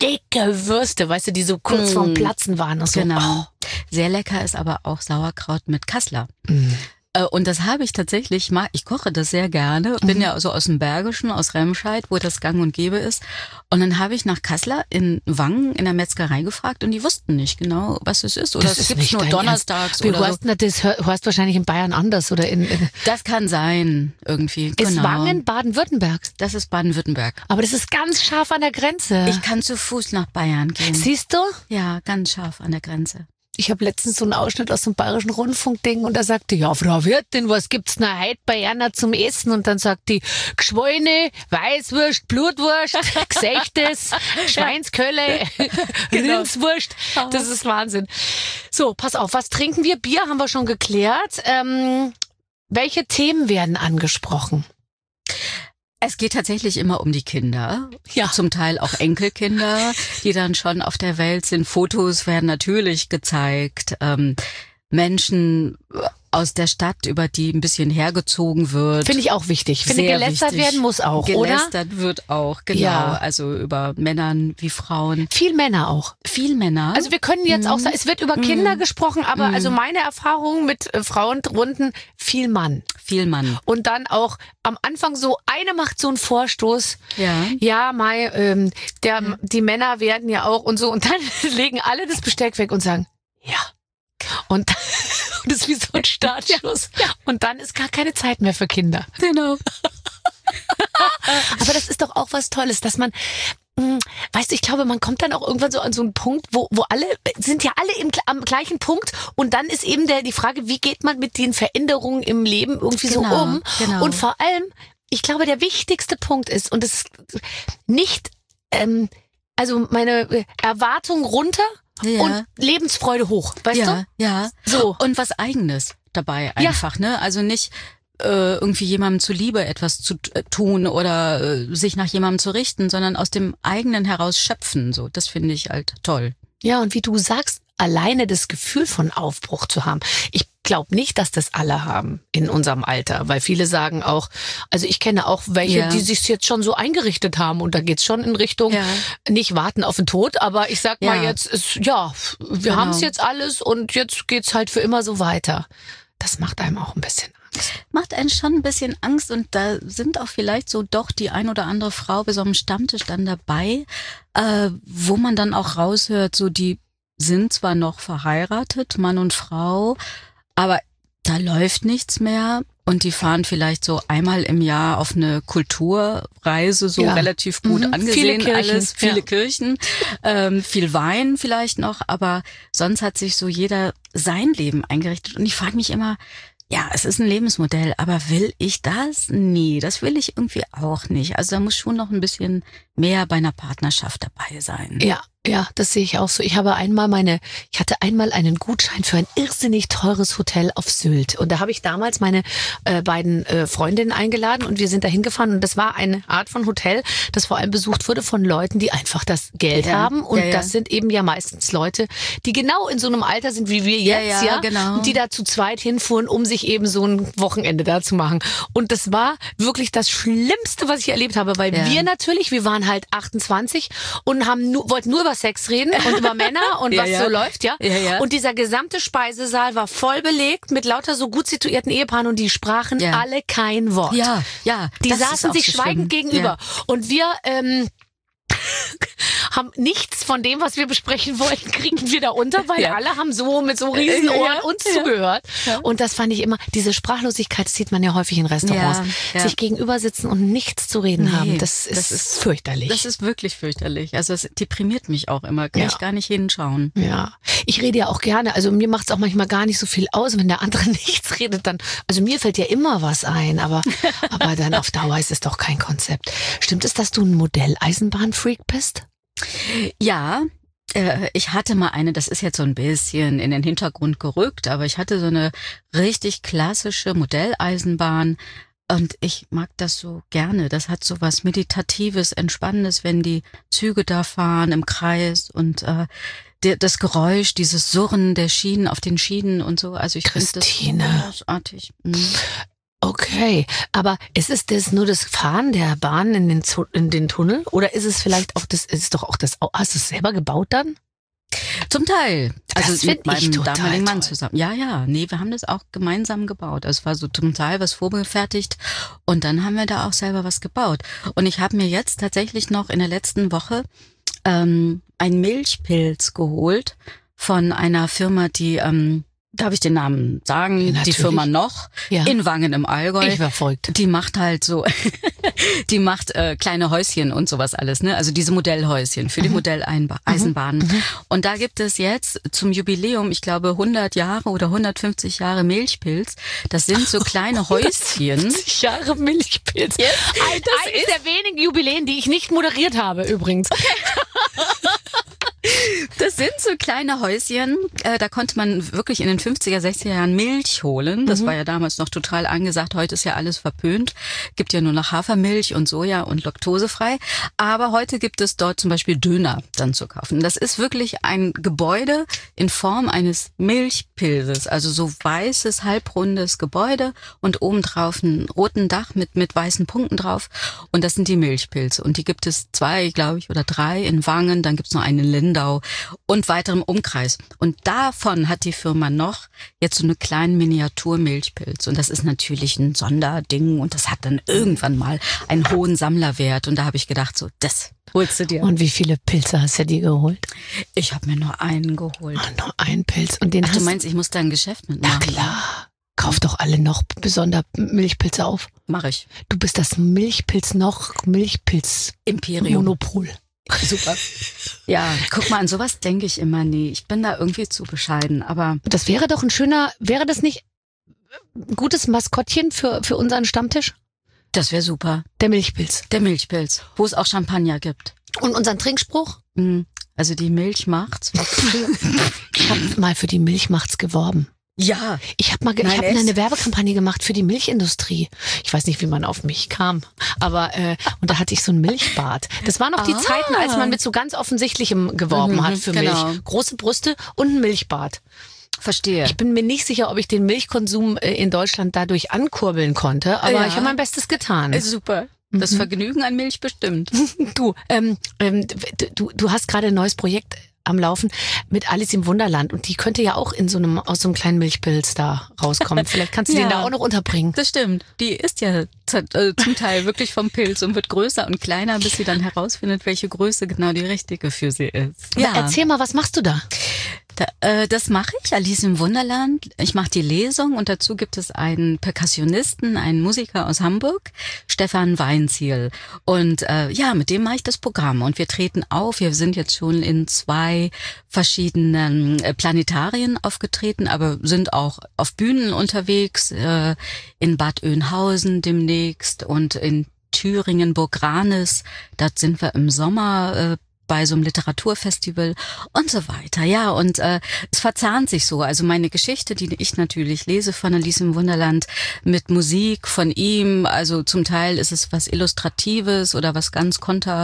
dicke Würste, weißt du, die so kurz mm. vorm Platzen waren. Und so. Genau. Oh. Sehr lecker ist aber auch Sauerkraut mit Kassler. Mm. Und das habe ich tatsächlich mal, ich koche das sehr gerne, bin Mhm. ja so aus dem Bergischen, aus Remscheid, wo das gang und gäbe ist. Und dann habe ich nach Kassler in Wangen in der Metzgerei gefragt und die wussten nicht genau, was es ist. Oder Das es ist gibt's nicht nur dein donnerstags Ernst. Wie oder heißt so. denn das? Das heißt wahrscheinlich in Bayern anders oder in, in Das kann sein, irgendwie. ist Genau. Wangen Baden-Württemberg. Das ist Baden-Württemberg. Aber das ist ganz scharf an der Grenze. Ich kann zu Fuß nach Bayern gehen. Siehst du? Ja, ganz scharf an der Grenze. Ich habe letztens so einen Ausschnitt aus dem Bayerischen Rundfunkding und da sagte, ja, Frau Wirtin, was gibt's denn heute bei Erna zum Essen? Und dann sagt die, Geschwollene, Weißwurst, Blutwurst, Gesächtes, Schweinskölle, Genau. Rindswurst. Das ist Wahnsinn. So, pass auf, was trinken wir? Bier haben wir schon geklärt. Ähm, welche Themen werden angesprochen? Es geht tatsächlich immer um die Kinder. Ja. Zum Teil auch Enkelkinder, die dann schon auf der Welt sind. Fotos werden natürlich gezeigt. Ähm, Menschen aus der Stadt, über die ein bisschen hergezogen wird. Finde ich auch wichtig. Finde, Sehr gelästert wichtig. werden muss auch, oder? Gelästert wird auch, genau. Ja. Also über Männern wie Frauen. Viel Männer auch. Viel Männer. Also wir können jetzt auch sagen, es wird über Kinder gesprochen, aber also meine Erfahrung mit äh, Frauenrunden, viel Mann. viel Mann. Und dann auch am Anfang so, eine macht so einen Vorstoß. Ja. Ja, Mai, ähm, der, die Männer werden ja auch und so. Und dann legen alle das Besteck weg und sagen, ja. Und, und das ist wie so ein Startschuss. Ja. Und dann ist gar keine Zeit mehr für Kinder. Genau. Aber das ist doch auch was Tolles, dass man, mh, weißt du, ich glaube, man kommt dann auch irgendwann so an so einen Punkt, wo, wo alle, sind ja alle im, am gleichen Punkt und dann ist eben der, die Frage, wie geht man mit den Veränderungen im Leben irgendwie Genau, so um? genau. Und vor allem, ich glaube, der wichtigste Punkt ist, und es ist nicht, ähm, also meine Erwartung runter Ja. und Lebensfreude hoch, weißt ja, du? ja. So. Und was Eigenes dabei einfach, ne? Also nicht äh, irgendwie jemandem zuliebe etwas zu äh, tun oder äh, sich nach jemandem zu richten, sondern aus dem eigenen heraus schöpfen. So, das finde ich halt toll. Ja, und wie du sagst, alleine das Gefühl von Aufbruch zu haben. Ich glaube nicht, dass das alle haben in unserem Alter, weil viele sagen auch, also ich kenne auch welche, Ja. die sich jetzt schon so eingerichtet haben und da geht's schon in Richtung Ja. nicht warten auf den Tod, aber ich sag mal Ja. jetzt, ist, ja, wir Genau. haben's jetzt alles und jetzt geht's halt für immer so weiter. Das macht einem auch ein bisschen Angst. Macht einen schon ein bisschen Angst und da sind auch vielleicht so doch die ein oder andere Frau bei so einem Stammtisch dann dabei, äh, wo man dann auch raushört, so die sind zwar noch verheiratet, Mann und Frau, aber da läuft nichts mehr und die fahren vielleicht so einmal im Jahr auf eine Kulturreise, so Ja. relativ gut Mhm. angesehen Viele Kirchen, alles, viele ja. Kirchen, ähm, viel Wein vielleicht noch, aber sonst hat sich so jeder sein Leben eingerichtet und ich frage mich immer, ja, es ist ein Lebensmodell, aber will ich das? Nee, das will ich irgendwie auch nicht. Also da muss schon noch ein bisschen mehr bei einer Partnerschaft dabei sein. Ja, ja, das sehe ich auch so. Ich habe einmal meine, ich hatte einmal einen Gutschein für ein irrsinnig teures Hotel auf Sylt. Und da habe ich damals meine äh, beiden äh, Freundinnen eingeladen und wir sind da hingefahren. Und das war eine Art von Hotel, das vor allem besucht wurde von Leuten, die einfach das Geld Ja, haben. Und ja, ja. das sind eben ja meistens Leute, die genau in so einem Alter sind wie wir jetzt, Ja, ja, ja, genau. und die da zu zweit hinfuhren, um sich eben so ein Wochenende da zu machen. Und das war wirklich das Schlimmste, was ich erlebt habe, weil Ja. wir natürlich, wir waren halt achtundzwanzig und haben nur, wollten nur über Sex reden und über Männer und Ja, was ja. so läuft, ja? Ja, ja. Und dieser gesamte Speisesaal war voll belegt mit lauter so gut situierten Ehepaaren und die sprachen Ja. alle kein Wort. Ja, ja. Die das ist saßen auch sich so schweigend schlimm. gegenüber. Ja. Und wir ähm, haben nichts von dem, was wir besprechen wollten, kriegen wir da unter, weil Ja. alle haben so mit so riesen Ja, ja. Ohren uns Ja. zugehört. Ja. Und das fand ich immer, diese Sprachlosigkeit, das sieht man ja häufig in Restaurants. Ja, ja. Sich gegenüber sitzen und nichts zu reden Nee, haben, das ist, das ist- fürchterlich. Das ist wirklich fürchterlich. Also es deprimiert mich auch immer. Kann Ja. ich gar nicht hinschauen. Ja, ich rede ja auch gerne. Also mir macht es auch manchmal gar nicht so viel aus, wenn der andere nichts redet. Dann, also mir fällt ja immer was ein, aber aber dann auf Dauer ist es doch kein Konzept. Stimmt es, dass du ein Modelleisenbahnfreak bist? Ja, äh, ich hatte mal eine, das ist jetzt so ein bisschen in den Hintergrund gerückt, aber ich hatte so eine richtig klassische Modelleisenbahn und ich mag das so gerne. Das hat so was Meditatives, Entspannendes, wenn die Züge da fahren im Kreis und äh, der, das Geräusch, dieses Surren der Schienen auf den Schienen und so. Also ich finde das Christine. großartig. Mhm. Okay, aber ist es das nur das Fahren der Bahn in den, Zu- in den Tunnel oder ist es vielleicht auch das, ist es doch auch das, hast du es selber gebaut dann? Zum Teil. Also Das find mit meinem ich total damaligen Mann toll. zusammen. Ja, ja, nee, wir haben das auch gemeinsam gebaut. Also es war so zum Teil was vorgefertigt und dann haben wir da auch selber was gebaut. Und ich habe mir jetzt tatsächlich noch in der letzten Woche ähm, einen Milchpilz geholt von einer Firma, die, ähm, darf ich den Namen sagen? Ja, die natürlich. Firma Noch Ja. in Wangen im Allgäu. Ich war verrückt. Die macht halt so, die macht äh, kleine Häuschen und sowas alles, ne? Also diese Modellhäuschen für die Modelleisenbahnen. Mhm. Und da gibt es jetzt zum Jubiläum, ich glaube hundert Jahre oder hundertfünfzig Jahre Milchpilz. Das sind so kleine Häuschen. hundertfünfzig Jahre Milchpilz. Yes. Eines der wenigen Jubiläen, die ich nicht moderiert habe übrigens. Das sind so kleine Häuschen, äh, da konnte man wirklich in den fünfziger, sechziger Jahren Milch holen. Das mhm. war ja damals noch total angesagt. Heute ist ja alles verpönt. Gibt ja nur noch Hafermilch und Soja und laktosefrei. Aber heute gibt es dort zum Beispiel Döner dann zu kaufen. Das ist wirklich ein Gebäude in Form eines Milchpilzes. Also so weißes, halbrundes Gebäude und obendrauf ein roten Dach mit, mit weißen Punkten drauf. Und das sind die Milchpilze. Und die gibt es zwei, glaube ich, oder drei in Wangen. Dann gibt es noch einen in Lindau und weiterem Umkreis. Und davon hat die Firma Noch jetzt so eine kleine Miniatur-Milchpilz. Und das ist natürlich ein Sonderding und das hat dann irgendwann mal einen hohen Sammlerwert. Und da habe ich gedacht, so, das holst du dir. Und wie viele Pilze hast du dir geholt? Ich habe mir nur einen geholt. Ah, nur einen Pilz. Und den Ach, hast du meinst, ich muss da ein Geschäft Na mitmachen? klar. Kauf doch alle noch besonder Milchpilze auf. Mach ich. Du bist das Milchpilz noch Milchpilz Imperium. Monopol. Super. Ja, guck mal, an sowas denke ich immer nie. Ich bin da irgendwie zu bescheiden, aber Das wäre doch ein schöner, wäre das nicht ein gutes Maskottchen für, für unseren Stammtisch? das wäre super. Der Milchpilz. Der Milchpilz, wo es auch Champagner gibt. Und unseren Trinkspruch? Mhm. Also die Milch macht's. Ich habe mal für die Milch macht's geworben. Ja. Ich habe mal, ge- ich Nein, habe echt? eine Werbekampagne gemacht für die Milchindustrie. Ich weiß nicht, wie man auf mich kam, aber äh, und da hatte ich so ein Milchbad. Das waren noch die Ah. Zeiten, als man mit so ganz offensichtlichem geworben Mhm, hat für genau. Milch. Große Brüste und ein Milchbad. Verstehe. Ich bin mir nicht sicher, ob ich den Milchkonsum äh, in Deutschland dadurch ankurbeln konnte, aber Ja. ich habe mein Bestes getan. Ist super. Das Mhm. Vergnügen an Milch bestimmt. Du, ähm, ähm, du, du hast gerade ein neues Projekt am Laufen mit Alice im Wunderland und die könnte ja auch in so einem aus so einem kleinen Milchpilz da rauskommen. Vielleicht kannst du Ja. den da auch noch unterbringen. Das stimmt. Die ist ja z- äh, zum Teil wirklich vom Pilz und wird größer und kleiner, bis sie dann herausfindet, welche Größe genau die richtige für sie ist. Ja. Erzähl mal, was machst du da? Da, äh, das mache ich, Alice im Wunderland. Ich mache die Lesung und dazu gibt es einen Perkussionisten, einen Musiker aus Hamburg, Stefan Weinziel. Und äh, ja, mit dem mache ich das Programm. Und wir treten auf. Wir sind jetzt schon in zwei verschiedenen äh, Planetarien aufgetreten, aber sind auch auf Bühnen unterwegs, äh, in Bad Oeynhausen demnächst und in Thüringen, Burg-Ranis. Dort sind wir im Sommer äh, bei so einem Literaturfestival und so weiter. Ja, und äh, es verzahnt sich so. Also meine Geschichte, die ich natürlich lese von Alice im Wunderland, mit Musik von ihm. Also zum Teil ist es was Illustratives oder was ganz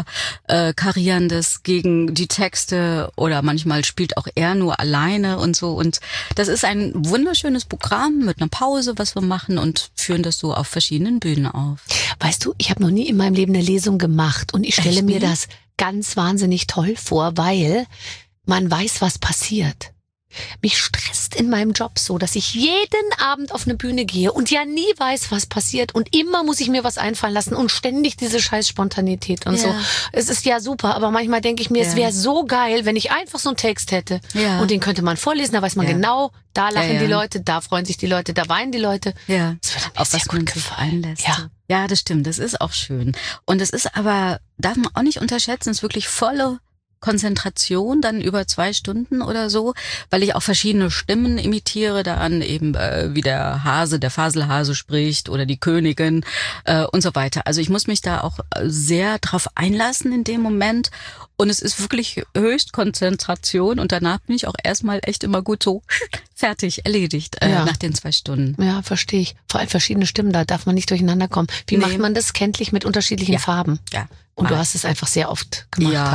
konterkarierendes gegen die Texte oder manchmal spielt auch er nur alleine und so. Und das ist ein wunderschönes Programm mit einer Pause, was wir machen und führen das so auf verschiedenen Bühnen auf. Weißt du, ich habe noch nie in meinem Leben eine Lesung gemacht und ich stelle Echt mir nicht? das ganz wahnsinnig toll vor, weil man weiß, was passiert. Mich stresst in meinem Job so, dass ich jeden Abend auf eine Bühne gehe und ja nie weiß, was passiert und immer muss ich mir was einfallen lassen und ständig diese scheiß Spontanität und Ja. so. Es ist ja super, aber manchmal denke ich mir, Ja. es wäre so geil, wenn ich einfach so einen Text hätte Ja. und den könnte man vorlesen, da weiß man Ja. genau, da lachen Ja, ja. die Leute, da freuen sich die Leute, da weinen die Leute. Ja, Das würde mir auf sehr was gut man sich gefallen. einlässt. Ja. Ja, das stimmt. Das ist auch schön. Und es ist aber, darf man auch nicht unterschätzen, es ist wirklich volle Konzentration dann über zwei Stunden oder so, weil ich auch verschiedene Stimmen imitiere, dann eben äh, wie der Hase, der Faselhase spricht oder die Königin äh, und so weiter. Also ich muss mich da auch sehr drauf einlassen in dem Moment und es ist wirklich Höchstkonzentration und danach bin ich auch erstmal echt immer gut so fertig, erledigt äh, Ja. nach den zwei Stunden. Ja, verstehe ich. Vor allem verschiedene Stimmen, da darf man nicht durcheinander kommen. Wie Nee. macht man das kenntlich mit unterschiedlichen Ja. Farben? Ja. Und du Ah. hast es einfach sehr oft gemacht Ja. halt.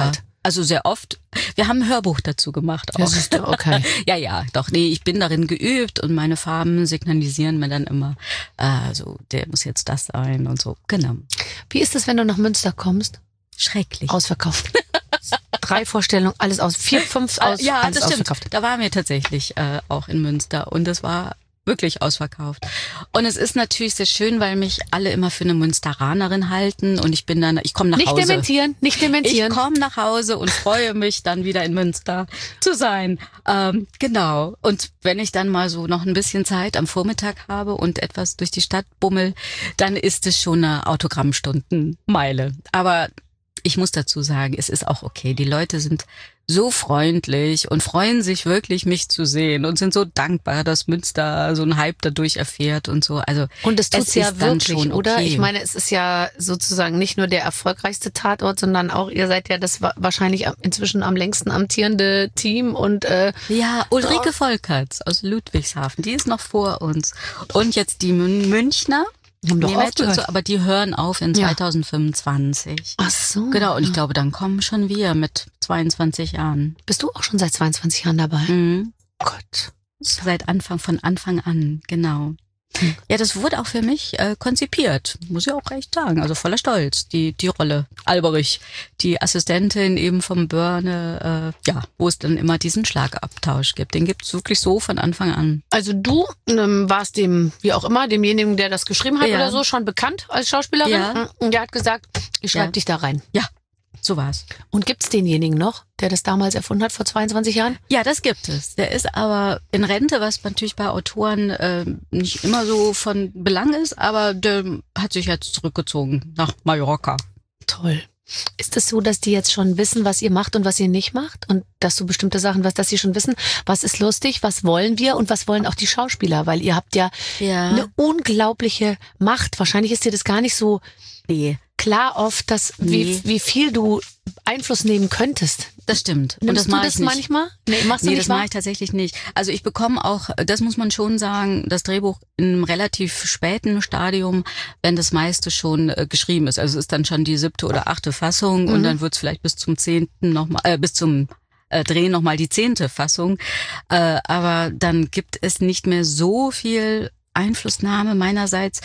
Also sehr oft. Wir haben ein Hörbuch dazu gemacht auch. Das ist doch okay. ja, ja, doch. Nee, ich bin darin geübt und meine Farben signalisieren mir dann immer, äh, so, der muss jetzt das sein und so. Genau. Wie ist es, wenn du nach Münster kommst? Schrecklich. Ausverkauft. Drei Vorstellungen, alles aus. Vier, fünf aus, ja, alles das stimmt. ausverkauft. Da waren wir tatsächlich äh, auch in Münster und es war wirklich ausverkauft. Und es ist natürlich sehr schön, weil mich alle immer für eine Münsteranerin halten und ich bin dann, ich komme nach Nicht Hause. dementieren, nicht dementieren. Ich komme nach Hause und freue mich dann wieder in Münster zu sein. Ähm, genau. Und wenn ich dann mal so noch ein bisschen Zeit am Vormittag habe und etwas durch die Stadt bummel, dann ist es schon eine Autogrammstundenmeile. Aber ich muss dazu sagen, es ist auch okay. Die Leute sind so freundlich und freuen sich wirklich, mich zu sehen und sind so dankbar, dass Münster so einen Hype dadurch erfährt und so. Also und es tut's es ja ist dann wirklich, schon oder? okay. Ich meine, es ist ja sozusagen nicht nur der erfolgreichste Tatort, sondern auch, ihr seid ja das wa- wahrscheinlich am- inzwischen am längsten amtierende Team und äh, Ja, Ulrike Volkerts aus Ludwigshafen, die ist noch vor uns. Und jetzt die Mün- Münchner. haben doch Nee, Match und aufgehört. so, aber die hören auf in Ja. zweitausendfünfundzwanzig. Ach so. Genau, und ich glaube, dann kommen schon wir mit zweiundzwanzig Jahren. Bist du auch schon seit zweiundzwanzig Jahren dabei? Mhm. Gott. Seit Anfang, von Anfang an, genau. Hm. Ja, das wurde auch für mich äh, konzipiert, muss ich auch recht sagen. Also voller Stolz, die die Rolle. Alberich, die Assistentin eben vom Börne, äh, ja, wo es dann immer diesen Schlagabtausch gibt. Den gibt's wirklich so von Anfang an. Also du ähm, warst dem, wie auch immer, demjenigen, der das geschrieben hat Ja. oder so, schon bekannt als Schauspielerin. Ja. Und der hat gesagt, ich schreibe Ja. dich da rein. Ja, so war's. Und gibt's denjenigen noch, der das damals erfunden hat, vor zweiundzwanzig Jahren? Ja, das gibt es. Der ist aber in Rente, was natürlich bei Autoren äh, nicht immer so von Belang ist, aber der hat sich jetzt zurückgezogen nach Mallorca. Toll. Ist es so, dass die jetzt schon wissen, was ihr macht und was ihr nicht macht? Und dass du bestimmte Sachen, was, dass sie schon wissen, was ist lustig, was wollen wir und was wollen auch die Schauspieler? Weil ihr habt ja Ja. eine unglaubliche Macht. Wahrscheinlich ist dir das gar nicht so Nee, klar oft, dass Nee. wie, wie viel du Einfluss nehmen könntest. das stimmt. Und Nimmst das du mache das ich nicht. manchmal? Nee, machst du Nee, nicht das mache wahr? ich tatsächlich nicht. Also ich bekomme auch, das muss man schon sagen, das Drehbuch in einem relativ späten Stadium, wenn das meiste schon äh, geschrieben ist. Also es ist dann schon die siebte oder achte Fassung und Mhm. dann wird es vielleicht bis zum zehnten nochmal, äh, bis zum äh, Drehen nochmal die zehnte Fassung. Äh, aber dann gibt es nicht mehr so viel Einflussnahme meinerseits.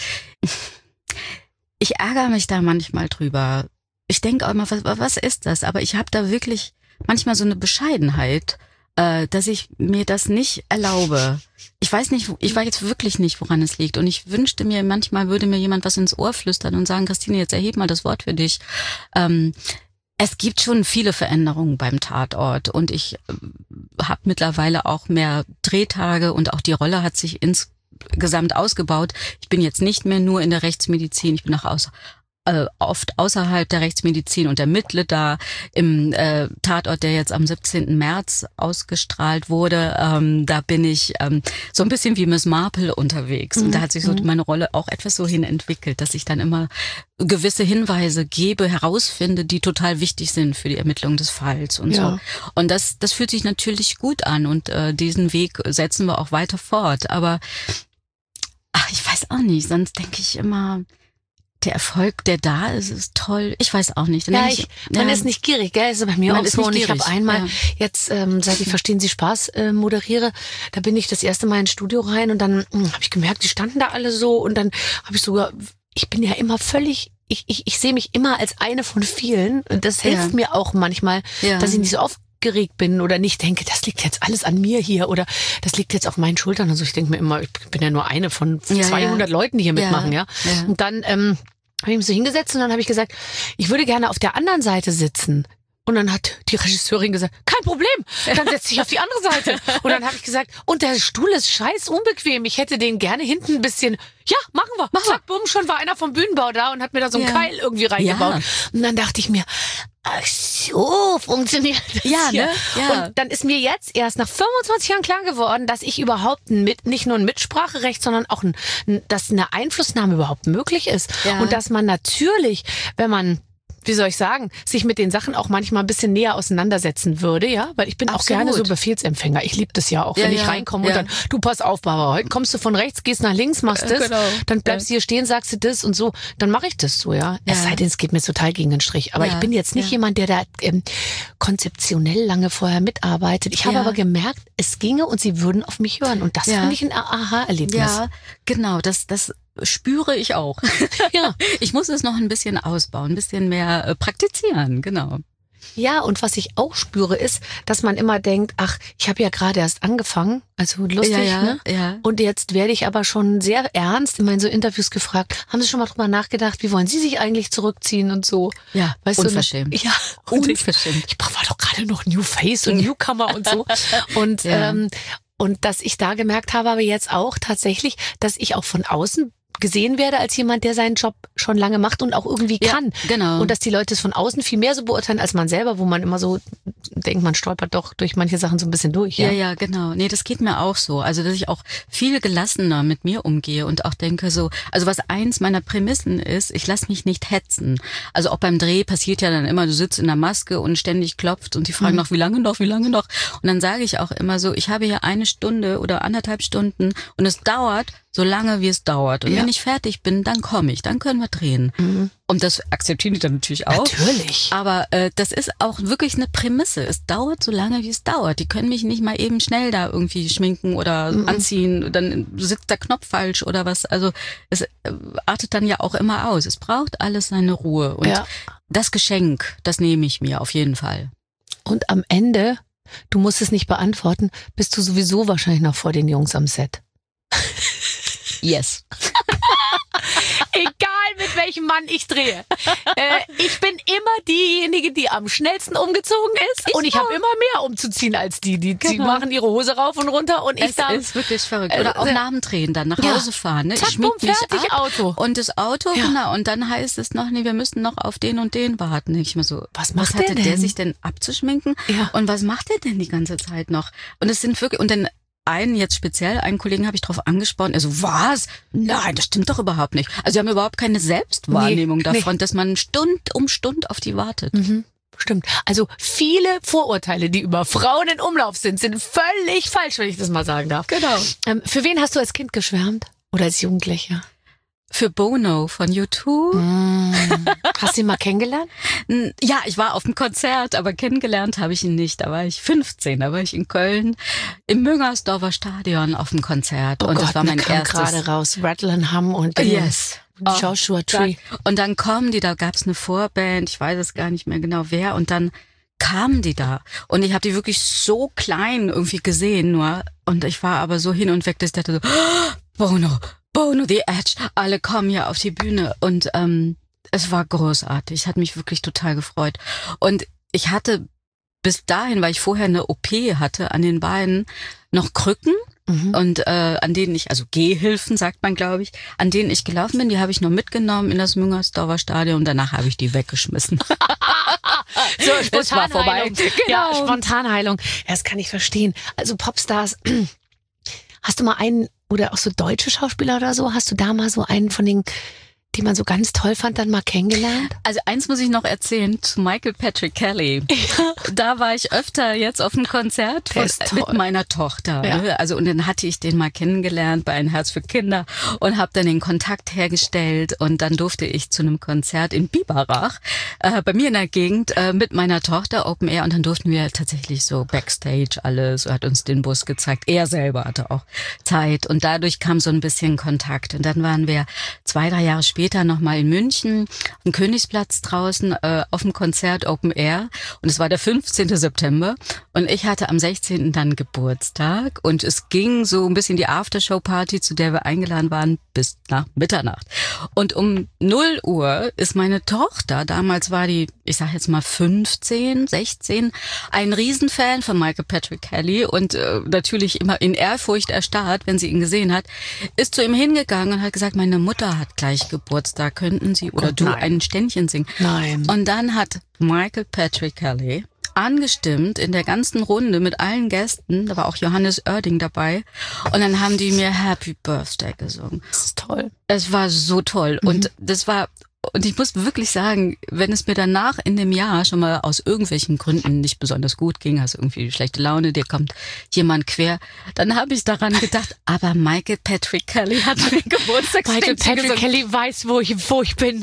Ich ärgere mich da manchmal drüber. Ich denke auch immer, was, was ist das? Aber ich habe da wirklich manchmal so eine Bescheidenheit, äh, dass ich mir das nicht erlaube. Ich weiß nicht, ich weiß jetzt wirklich nicht, woran es liegt. Und ich wünschte mir, manchmal würde mir jemand was ins Ohr flüstern und sagen, Christine, jetzt erheb mal das Wort für dich. Ähm, es gibt schon viele Veränderungen beim Tatort und ich äh, habe mittlerweile auch mehr Drehtage und auch die Rolle hat sich insgesamt ausgebaut. Ich bin jetzt nicht mehr nur in der Rechtsmedizin, ich bin auch aus, äh, oft außerhalb der Rechtsmedizin und ermittle da im äh, Tatort, der jetzt am siebzehnten März ausgestrahlt wurde. Ähm, da bin ich ähm, so ein bisschen wie Miss Marple unterwegs. Und da hat sich so meine Rolle auch etwas so hin entwickelt, dass ich dann immer gewisse Hinweise gebe, herausfinde, die total wichtig sind für die Ermittlung des Falls und Ja. so. Und das, das fühlt sich natürlich gut an und äh, diesen Weg setzen wir auch weiter fort. Aber ach, ich weiß auch nicht, sonst denke ich immer, der Erfolg, der da ist, ist toll. Ich weiß auch nicht. Dann Ja, denk ich, man ja, ist nicht gierig, gell? Ist bei mir Man auch ist so. nicht Und ich gierig, habe einmal ja. jetzt, ähm, seit ich Verstehen Sie Spaß äh, moderiere, da bin ich das erste Mal ins Studio rein und dann hm, habe ich gemerkt, die standen da alle so und dann habe ich sogar, ich bin ja immer völlig, ich, ich, ich sehe mich immer als eine von vielen und das hilft Ja. mir auch manchmal, Ja. dass ich nicht so aufgeregt bin oder nicht denke, das liegt jetzt alles an mir hier oder das liegt jetzt auf meinen Schultern. Also ich denke mir immer, ich bin ja nur eine von Ja, zweihundert ja. Leuten, die hier Ja, mitmachen, ja. ja. Und dann ähm, habe ich mich so hingesetzt und dann habe ich gesagt, ich würde gerne auf der anderen Seite sitzen. Und dann hat die Regisseurin gesagt, kein Problem, dann setz dich auf die andere Seite. Und dann habe ich gesagt, und der Stuhl ist scheiß unbequem. Ich hätte den gerne hinten ein bisschen, ja, machen wir. Machen Zack, bumm, schon war einer vom Bühnenbau da und hat mir da so einen Ja. Keil irgendwie reingebaut. Ja. Und dann dachte ich mir, ach so, funktioniert das Ja, hier. ne? Ja. Und dann ist mir jetzt erst nach fünfundzwanzig Jahren klar geworden, dass ich überhaupt ein mit, nicht nur ein Mitspracherecht, sondern auch ein, ein, dass eine Einflussnahme überhaupt möglich ist. Ja. Und dass man natürlich, wenn man wie soll ich sagen, sich mit den Sachen auch manchmal ein bisschen näher auseinandersetzen würde, ja, weil ich bin Absolut. auch gerne so Befehlsempfänger. Ich liebe das ja auch, Ja, wenn ja, ich reinkomme ja. und dann, du pass auf, Barbara, heute kommst du von rechts, gehst nach links, machst das, Genau. dann bleibst du hier stehen, sagst du das und so, dann mache ich das so, ja. Ja. Es sei denn, es geht mir total gegen den Strich. Aber Ja, ich bin jetzt nicht ja. jemand, der da ähm, konzeptionell lange vorher mitarbeitet. Ich habe Ja. aber gemerkt, es ginge und sie würden auf mich hören. Und das Ja. finde ich ein Aha-Erlebnis. Ja, genau, das, das spüre ich auch. Ja. Ich muss es noch ein bisschen ausbauen, ein bisschen mehr äh, praktizieren, genau. Ja, und was ich auch spüre, ist, dass man immer denkt, ach, ich habe ja gerade erst angefangen, also lustig, ja, ja, ne? ja. Und jetzt werde ich aber schon sehr ernst in meinen so Interviews gefragt, haben Sie schon mal drüber nachgedacht, wie wollen Sie sich eigentlich zurückziehen und so? Ja, Weißt unverschämt. Du, ja, und Unverschämt. Ich, ich war doch gerade noch New Face und Newcomer und so. Und, Ja. ähm, und dass ich da gemerkt habe, aber jetzt auch tatsächlich, dass ich auch von außen gesehen werde als jemand, der seinen Job schon lange macht und auch irgendwie Ja, kann. genau. Und dass die Leute es von außen viel mehr so beurteilen als man selber, wo man immer so denkt, man stolpert doch durch manche Sachen so ein bisschen durch. Ja, Ja, ja, genau. Nee, das geht mir auch so. Also, dass ich auch viel gelassener mit mir umgehe und auch denke so, also was eins meiner Prämissen ist, ich lasse mich nicht hetzen. Also auch beim Dreh passiert ja dann immer, du sitzt in der Maske und ständig klopft und die fragen Mhm. noch, wie lange noch, wie lange noch? Und dann sage ich auch immer so, ich habe hier eine Stunde oder anderthalb Stunden und es dauert so lange, wie es dauert. Und Ja. wenn ich fertig bin, dann komme ich, dann können wir drehen. Mhm. Und das akzeptieren die dann natürlich auch. Natürlich. Aber äh, das ist auch wirklich eine Prämisse. Es dauert so lange, wie es dauert. Die können mich nicht mal eben schnell da irgendwie schminken oder Mhm. anziehen. Dann sitzt der Knopf falsch oder was. Also es äh, artet dann ja auch immer aus. Es braucht alles seine Ruhe. Und Ja. das Geschenk, das nehme ich mir auf jeden Fall. Und am Ende, du musst es nicht beantworten, bist du sowieso wahrscheinlich noch vor den Jungs am Set. Yes. Egal mit welchem Mann ich drehe. äh, ich bin immer diejenige, die am schnellsten umgezogen ist. Ich und ich auch. habe immer mehr umzuziehen als die. Die, die Genau. machen ihre Hose rauf und runter und ich Es da. ist wirklich verrückt. Äh, Oder auch äh, nach dem Drehen dann nach ja. Hause fahren. Ne? Zack, Ich schmink bumm, mich fertig, ab. Auto. Und das Auto, Ja. genau. Und dann heißt es noch, nee, wir müssen noch auf den und den warten. Ich mir so, Was macht hatte der der denn? sich denn abzuschminken? Ja. Und was macht der denn die ganze Zeit noch? Und es sind wirklich, und dann einen jetzt speziell, einen Kollegen habe ich drauf angesprochen, er so, was? Nein, das stimmt doch überhaupt nicht. Also wir haben überhaupt keine Selbstwahrnehmung Nee, davon, dass man Stund um Stund auf die wartet. Mhm. Stimmt. Also viele Vorurteile, die über Frauen in Umlauf sind, sind völlig falsch, wenn ich das mal sagen darf. Genau. Ähm, für wen hast du als Kind geschwärmt? Oder als Jugendlicher? Für Bono von U zwei. Mm. Hast du ihn mal kennengelernt? N- Ja, ich war auf dem Konzert, aber kennengelernt habe ich ihn nicht. Da war ich fünfzehn, da war ich in Köln im Müngersdorfer Stadion auf dem Konzert. Oh und Gott, das war mein mir kam erstes. gerade raus. Rattle and Hum und Yes. Joshua Oh, Tree. da- Und dann kommen die, da gab's eine Vorband, ich weiß es gar nicht mehr genau wer, und dann kamen die da. Und ich habe die wirklich so klein irgendwie gesehen nur. Und ich war aber so hin und weg, dass ich dachte so, oh, Bono, Bono, The Edge, alle kommen ja auf die Bühne. Und ähm, es war großartig, hat mich wirklich total gefreut. Und ich hatte bis dahin, weil ich vorher eine O P hatte an den Beinen, noch Krücken. Mhm. Und äh, an denen ich, also Gehhilfen sagt man, glaube ich, an denen ich gelaufen bin, die habe ich noch mitgenommen in das Müngersdorfer Stadion und danach habe ich die weggeschmissen. So, Es war vorbei. Spontanheilung. Ja, Genau. Spontanheilung. Ja, das kann ich verstehen. Also Popstars, hast du mal einen, oder auch so deutsche Schauspieler oder so, hast du da mal so einen von den, die man so ganz toll fand, dann mal kennengelernt? Also eins muss ich noch erzählen zu Michael Patrick Kelly. Da war ich öfter jetzt auf einem Konzert Der von, ist toll. mit meiner Tochter. Ja. Ne? Also und dann hatte ich den mal kennengelernt bei Ein Herz für Kinder und habe dann den Kontakt hergestellt und dann durfte ich zu einem Konzert in Biberach äh, bei mir in der Gegend äh, mit meiner Tochter Open Air und dann durften wir tatsächlich so Backstage alles, hat uns den Bus gezeigt. Er selber hatte auch Zeit und dadurch kam so ein bisschen Kontakt und dann waren wir zwei, drei Jahre später nochmal in München am Königsplatz draußen äh, auf dem Konzert Open Air und es war der fünfzehnten September und ich hatte am sechzehnten dann Geburtstag und es ging so ein bisschen die Aftershow-Party, zu der wir eingeladen waren, bis nach Mitternacht. Und um null Uhr ist meine Tochter, damals war die, ich sag jetzt mal fünfzehn, sechzehn, ein Riesenfan von Michael Patrick Kelly und äh, natürlich immer in Ehrfurcht erstarrt, wenn sie ihn gesehen hat, ist zu ihm hingegangen und hat gesagt, meine Mutter hat gleich Geburtstag, könnten Sie oder Gott, du nein. ein Ständchen singen? Nein. Und dann hat Michael Patrick Kelly angestimmt in der ganzen Runde mit allen Gästen, da war auch Johannes Oerding dabei und dann haben die mir Happy Birthday gesungen. Das ist toll. Es war so toll Mhm. und das war Und ich muss wirklich sagen, wenn es mir danach in dem Jahr schon mal aus irgendwelchen Gründen nicht besonders gut ging, hast irgendwie schlechte Laune, dir kommt jemand quer, dann habe ich daran gedacht, aber Michael Patrick Kelly hat mir Geburtstag. Michael Patrick Kelly weiß, wo ich, wo ich bin.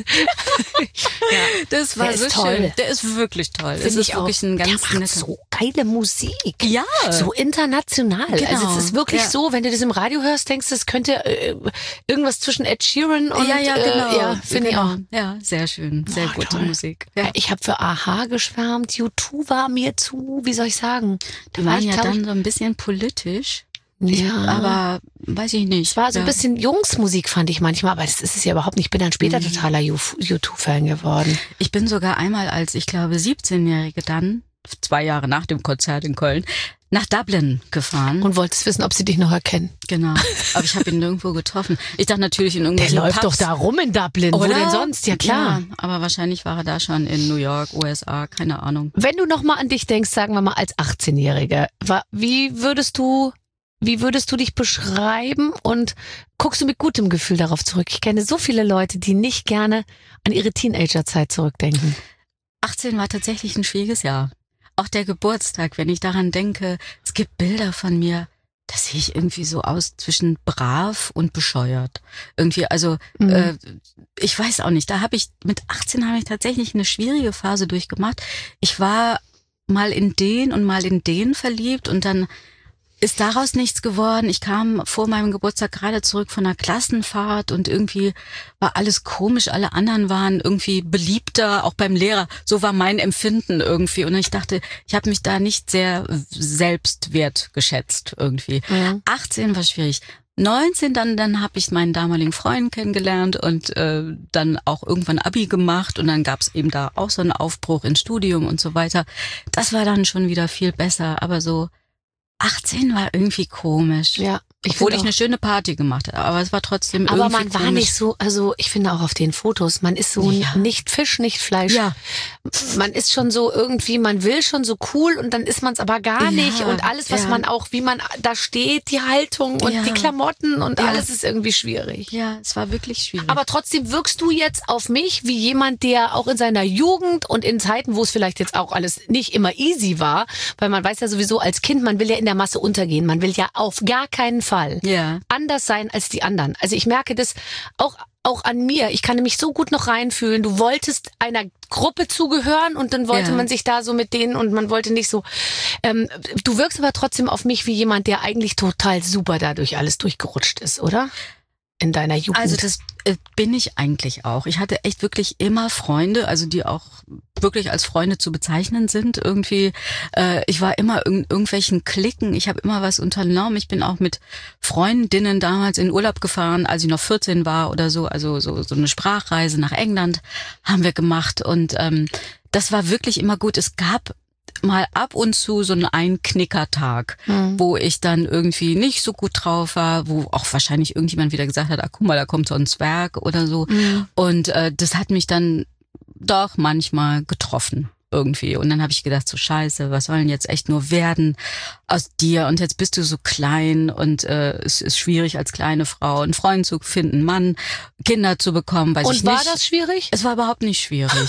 Ja, das war Der so ist toll. schön. Der ist wirklich toll. Find Es ist ich wirklich auch. ein ganz Der macht netter. so geile Musik. Ja. So international. Genau. Also es ist wirklich Ja. so, wenn du das im Radio hörst, denkst du, es könnte äh, irgendwas zwischen Ed Sheeran und ja, ja, genau. Äh, ja, finde genau. ich auch. Ja, sehr schön. Sehr Boah, gute toll. Musik. Ja. Ja. Ich habe für Aha geschwärmt, U zwei war mir zu, wie soll ich sagen? Die waren ich, ja glaub dann so ein bisschen politisch, ich, ja. aber weiß ich nicht. Es war so ja. ein bisschen Jungsmusik, fand ich manchmal, aber das ist es ja überhaupt nicht. Ich bin dann später Mhm. totaler U zwei-Fan geworden. Ich bin sogar einmal als, ich glaube, siebzehnjährige dann, zwei Jahre nach dem Konzert in Köln, nach Dublin gefahren. Und wolltest wissen, ob sie dich noch erkennen. Genau. Aber ich habe ihn nirgendwo getroffen. Ich dachte natürlich in Der irgendwelchen läuft Pubs. doch da rum in Dublin. Wo Oder? denn sonst? Ja, klar. Ja, aber wahrscheinlich war er da schon in New York, U S A, keine Ahnung. Wenn du noch mal an dich denkst, sagen wir mal als achtzehnjährige, wa- wie würdest du, wie würdest du dich beschreiben und guckst du mit gutem Gefühl darauf zurück? Ich kenne so viele Leute, die nicht gerne an ihre Teenagerzeit zurückdenken. achtzehn war tatsächlich ein schwieriges Jahr. Auch der Geburtstag, wenn ich daran denke, es gibt Bilder von mir, da sehe ich irgendwie so aus zwischen brav und bescheuert. Irgendwie, also Mhm. äh, ich weiß auch nicht, da habe ich, mit achtzehn habe ich tatsächlich eine schwierige Phase durchgemacht. Ich war mal in den und mal in den verliebt und dann ist daraus nichts geworden. Ich kam vor meinem Geburtstag gerade zurück von einer Klassenfahrt und irgendwie war alles komisch. Alle anderen waren irgendwie beliebter, auch beim Lehrer. So war mein Empfinden irgendwie. Und ich dachte, ich habe mich da nicht sehr selbstwert geschätzt irgendwie. Ja. achtzehn war schwierig. neunzehn, dann, dann habe ich meinen damaligen Freund kennengelernt und äh, dann auch irgendwann Abi gemacht und dann gab es eben da auch so einen Aufbruch ins Studium und so weiter. Das war dann schon wieder viel besser, aber so achtzehn war irgendwie komisch. Ja, ich Obwohl find ich auch- eine schöne Party gemacht habe, aber es war trotzdem Aber irgendwie man war komisch. nicht so, also ich finde auch auf den Fotos, man ist so Ja. nicht Fisch, nicht Fleisch. Ja. Man ist schon so irgendwie, man will schon so cool und dann ist man es aber gar Ja, nicht. Und alles, was ja. man auch, wie man da steht, die Haltung und Ja. die Klamotten und Ja. alles ist irgendwie schwierig. Ja, es war wirklich schwierig. Aber trotzdem wirkst du jetzt auf mich wie jemand, der auch in seiner Jugend und in Zeiten, wo es vielleicht jetzt auch alles nicht immer easy war, weil man weiß ja sowieso als Kind, man will ja in der Masse untergehen. Man will ja auf gar keinen Fall ja. anders sein als die anderen. Also ich merke das auch auch an mir. Ich kann mich so gut noch reinfühlen. Du wolltest einer Gruppe zugehören und dann wollte Ja. man sich da so mit denen und man wollte nicht so. Ähm, du wirkst aber trotzdem auf mich wie jemand, der eigentlich total super dadurch alles durchgerutscht ist, oder? In deiner Jugend. Also das äh, bin ich eigentlich auch. Ich hatte echt wirklich immer Freunde, also die auch wirklich als Freunde zu bezeichnen sind. Irgendwie, äh, ich war immer in irgendwelchen Cliquen. Ich habe immer was unternommen. Ich bin auch mit Freundinnen damals in Urlaub gefahren, als ich noch vierzehn war oder so. Also so, so eine Sprachreise nach England haben wir gemacht und ähm, das war wirklich immer gut. Es gab mal ab und zu so einen Einknickertag, Hm. wo ich dann irgendwie nicht so gut drauf war, wo auch wahrscheinlich irgendjemand wieder gesagt hat, ah, guck mal, da kommt so ein Zwerg oder so. Mhm. Und äh, das hat mich dann doch manchmal getroffen irgendwie. Und dann habe ich gedacht, so scheiße, was soll denn jetzt echt nur werden aus dir? Und jetzt bist du so klein und äh, es ist schwierig als kleine Frau, einen Freund zu finden, einen Mann, Kinder zu bekommen, weiß ich Und nicht. war das schwierig? Es war überhaupt nicht schwierig.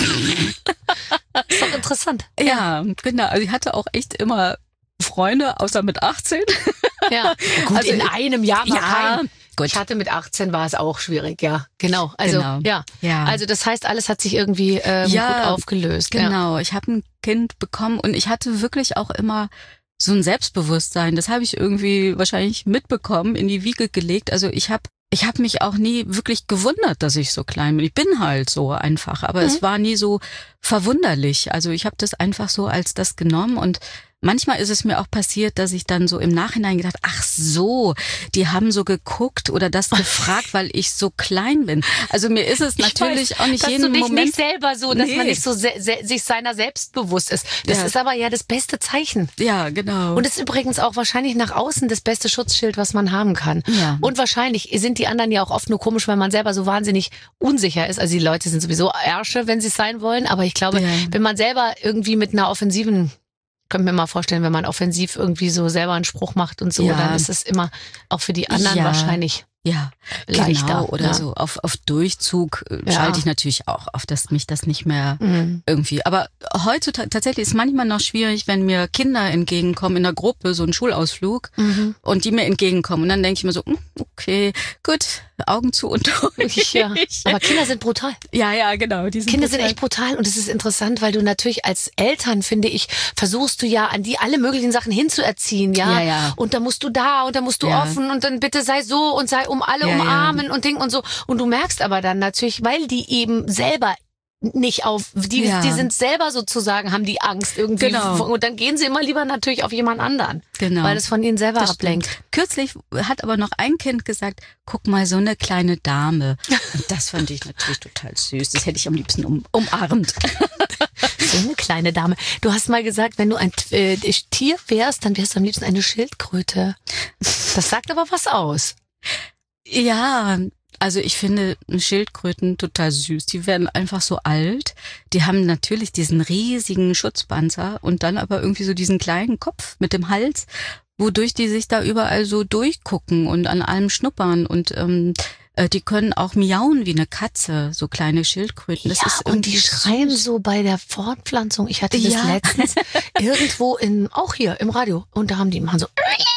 Ist doch interessant. Ja, genau. Also ich hatte auch echt immer Freunde, außer mit achtzehn. Ja. Gut, Also in ich- einem Jahr mal Ja, rein. gut. Ich hatte mit achtzehn war es auch schwierig, ja. Genau. Also Genau. ja. Ja. Also das heißt, alles hat sich irgendwie ähm, Ja, gut aufgelöst. Ja. Genau, ich habe ein Kind bekommen und ich hatte wirklich auch immer so ein Selbstbewusstsein. Das habe ich irgendwie wahrscheinlich mitbekommen, in die Wiege gelegt. Also ich habe ich habe mich auch nie wirklich gewundert, dass ich so klein bin. Ich bin halt so einfach, aber Mhm. es war nie so verwunderlich. Also ich habe das einfach so als das genommen und manchmal ist es mir auch passiert, dass ich dann so im Nachhinein gedacht, ach so, die haben so geguckt oder das gefragt, weil ich so klein bin. Also mir ist es natürlich Ich weiß, auch nicht dass jeden du dich Moment nicht selber so, dass Nee. man nicht so se se sich seiner selbst bewusst ist. Das Ja. ist aber ja das beste Zeichen. Ja, genau. Und ist übrigens auch wahrscheinlich nach außen das beste Schutzschild, was man haben kann. Ja. Und wahrscheinlich sind die anderen ja auch oft nur komisch, weil man selber so wahnsinnig unsicher ist. Also die Leute sind sowieso Ärsche, wenn sie es sein wollen. Aber ich glaube, Ja. wenn man selber irgendwie mit einer offensiven, könnte mir mal vorstellen, wenn man offensiv irgendwie so selber einen Spruch macht und so, Ja. dann ist es immer auch für die anderen Ja. wahrscheinlich. Ja, leichter, genau. Oder ja. so auf, auf Durchzug äh, Ja. schalte ich natürlich auch auf, dass mich das nicht mehr Mhm. irgendwie. Aber heutzutage tatsächlich ist manchmal noch schwierig, wenn mir Kinder entgegenkommen in der Gruppe, so ein Schulausflug, Mhm. und die mir entgegenkommen. Und dann denke ich mir so, hm, okay, gut, Augen zu und durch. Ja. Aber Kinder sind brutal. ja, ja, genau. Die sind Kinder sind total- echt brutal und es ist interessant, weil du natürlich als Eltern, finde ich, versuchst du ja an die alle möglichen Sachen hinzuerziehen, ja? Ja, ja. Und dann musst du da und dann musst du Ja. offen und dann bitte sei so und sei um alle Ja, ja. umarmen und Ding und so. Und du merkst aber dann natürlich, weil die eben selber nicht auf, die, Ja. die sind selber sozusagen, haben die Angst irgendwie. Genau. Und dann gehen sie immer lieber natürlich auf jemand anderen. Genau. Weil es von ihnen selber Das ablenkt. stimmt. Kürzlich hat aber noch ein Kind gesagt, guck mal, so eine kleine Dame. Und das fand ich natürlich total süß. Das hätte ich am liebsten um, umarmt. So eine kleine Dame. Du hast mal gesagt, wenn du ein äh, Tier wärst, dann wärst du am liebsten eine Schildkröte. Das sagt aber was aus. Ja, also ich finde Schildkröten total süß. Die werden einfach so alt. Die haben natürlich diesen riesigen Schutzpanzer und dann aber irgendwie so diesen kleinen Kopf mit dem Hals, wodurch die sich da überall so durchgucken und an allem schnuppern. Und ähm, äh, die können auch miauen wie eine Katze, so kleine Schildkröten. Das ja, ist und die irgendwie schreien süß. so bei der Fortpflanzung. Ich hatte das Ja. letztens irgendwo in, auch hier im Radio. Und da haben die machen so,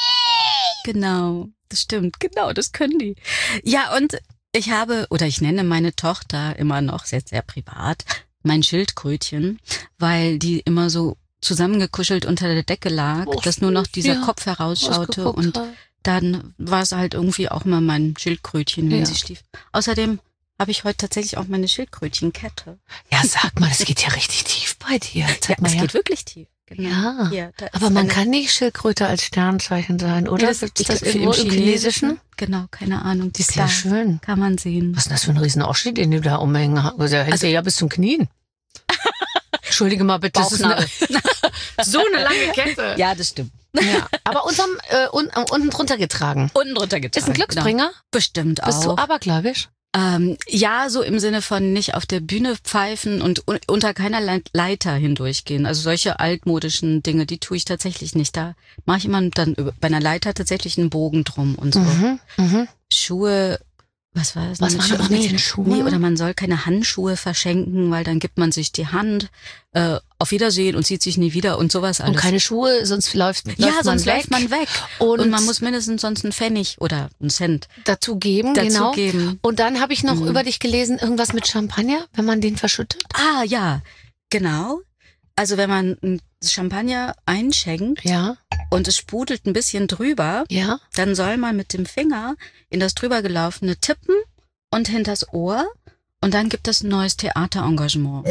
Genau, das stimmt, genau, das können die. Ja, und ich habe, oder ich nenne meine Tochter immer noch, sehr, sehr privat, mein Schildkrötchen, weil die immer so zusammengekuschelt unter der Decke lag, Oh, dass nur noch dieser ja, Kopf herausschaute ausgeguckt und hat. dann war es halt irgendwie auch immer mein Schildkrötchen, wenn Ja. sie schlief. Außerdem habe ich heute tatsächlich auch meine Schildkrötchenkette. Ja, sag mal, das geht ja richtig tief bei dir. Zeig Ja, mal es her. geht wirklich tief. Genau. Ja, Hier, da ist aber man eine- kann nicht Schildkröte als Sternzeichen sein, oder? Nee, das, Gibt's ich das glaub, irgendwo im Chinesischen? Genau, keine Ahnung. Die ist Sehr da. schön. Kann man sehen. Was ist denn das für ein riesen Oschi, den du da umhängen hast? Der hält Also- ja bis zum Knien. Entschuldige mal bitte. Das ist eine, so eine lange Kette. Ja, das stimmt. Ja, aber unterm, äh, un, äh, unten drunter getragen. Unten drunter getragen. Ist ein Glücksbringer? Genau. Bestimmt auch. Bist du abergläubisch? Ähm, ja, so im Sinne von nicht auf der Bühne pfeifen und un unter keiner Le Leiter hindurchgehen. Also solche altmodischen Dinge, die tue ich tatsächlich nicht. Da mache ich immer dann über, bei einer Leiter tatsächlich einen Bogen drum und so. Mhm, mhm. Schuhe, was war das? Was Mit war Schu- noch mit den Schuhen? Nee, oder man soll keine Handschuhe verschenken, weil dann gibt man sich die Hand, äh, auf Wiedersehen und sieht sich nie wieder und sowas alles. Und keine Schuhe, sonst läuft, läuft ja, man sonst weg. läuft man weg. Und, Und, man muss mindestens sonst einen Pfennig oder einen Cent dazu geben, dazu genau. geben. Und dann habe ich noch Mhm. über dich gelesen, irgendwas mit Champagner, wenn man den verschüttet. Ah, ja, genau. Also wenn man ein Champagner einschenkt Ja, und es sprudelt ein bisschen drüber, ja. dann soll man mit dem Finger in das drüber gelaufene tippen und hinters Ohr und dann gibt es ein neues Theaterengagement.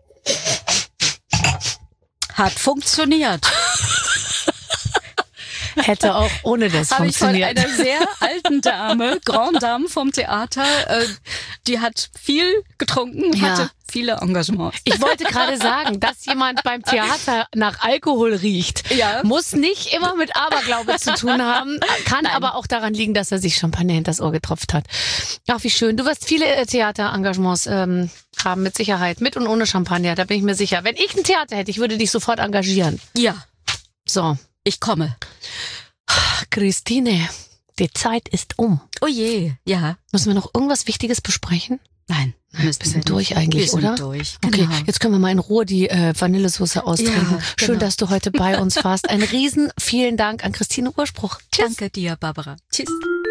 Hat funktioniert. Hätte auch ohne das Habe ich von funktioniert. einer sehr alten Dame, Grand Dame vom Theater, äh, die hat viel getrunken, Ja. hatte viele Engagements. Ich wollte gerade sagen, dass jemand beim Theater nach Alkohol riecht, Ja. muss nicht immer mit Aberglaube zu tun haben, kann aber auch daran liegen, dass er sich Champagner hinters Ohr getropft hat. Ach, wie schön. Du wirst viele äh, Theaterengagements ähm, haben, mit Sicherheit. Mit und ohne Champagner, da bin ich mir sicher. Wenn ich ein Theater hätte, ich würde dich sofort engagieren. Ja, So, ich komme. Christine, die Zeit ist um. Oh je, ja. Müssen wir noch irgendwas Wichtiges besprechen? Nein, Nein, müssen wir sind nicht. durch eigentlich, wir sind oder? durch. Okay, Genau. jetzt können wir mal in Ruhe die äh, Vanillesoße austrinken. Ja, Schön, genau. dass du heute bei uns warst. Ein riesen vielen Dank an Christine Urspruch. Tschüss. Danke dir, Barbara. Tschüss.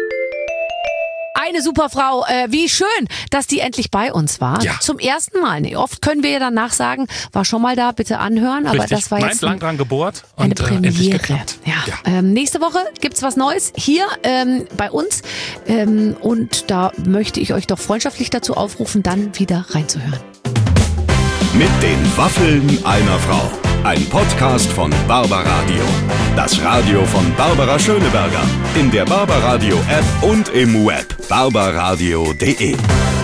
Eine super Frau. Äh, wie schön, dass die endlich bei uns war. Ja. Zum ersten Mal. Nee, oft können wir ja danach sagen, war schon mal da, bitte anhören. Aber Richtig. das war Nein, jetzt lang ein, dran gebohrt eine und äh, endlich Premiere. geklappt. ja. Ja. Ähm, nächste Woche gibt's was Neues hier ähm, bei uns. Ähm, und da möchte ich euch doch freundschaftlich dazu aufrufen, dann wieder reinzuhören. Mit den Waffeln einer Frau. Ein Podcast von Barbaradio. Das Radio von Barbara Schöneberger. In der Barbaradio App und im Web barbaradio punkt de.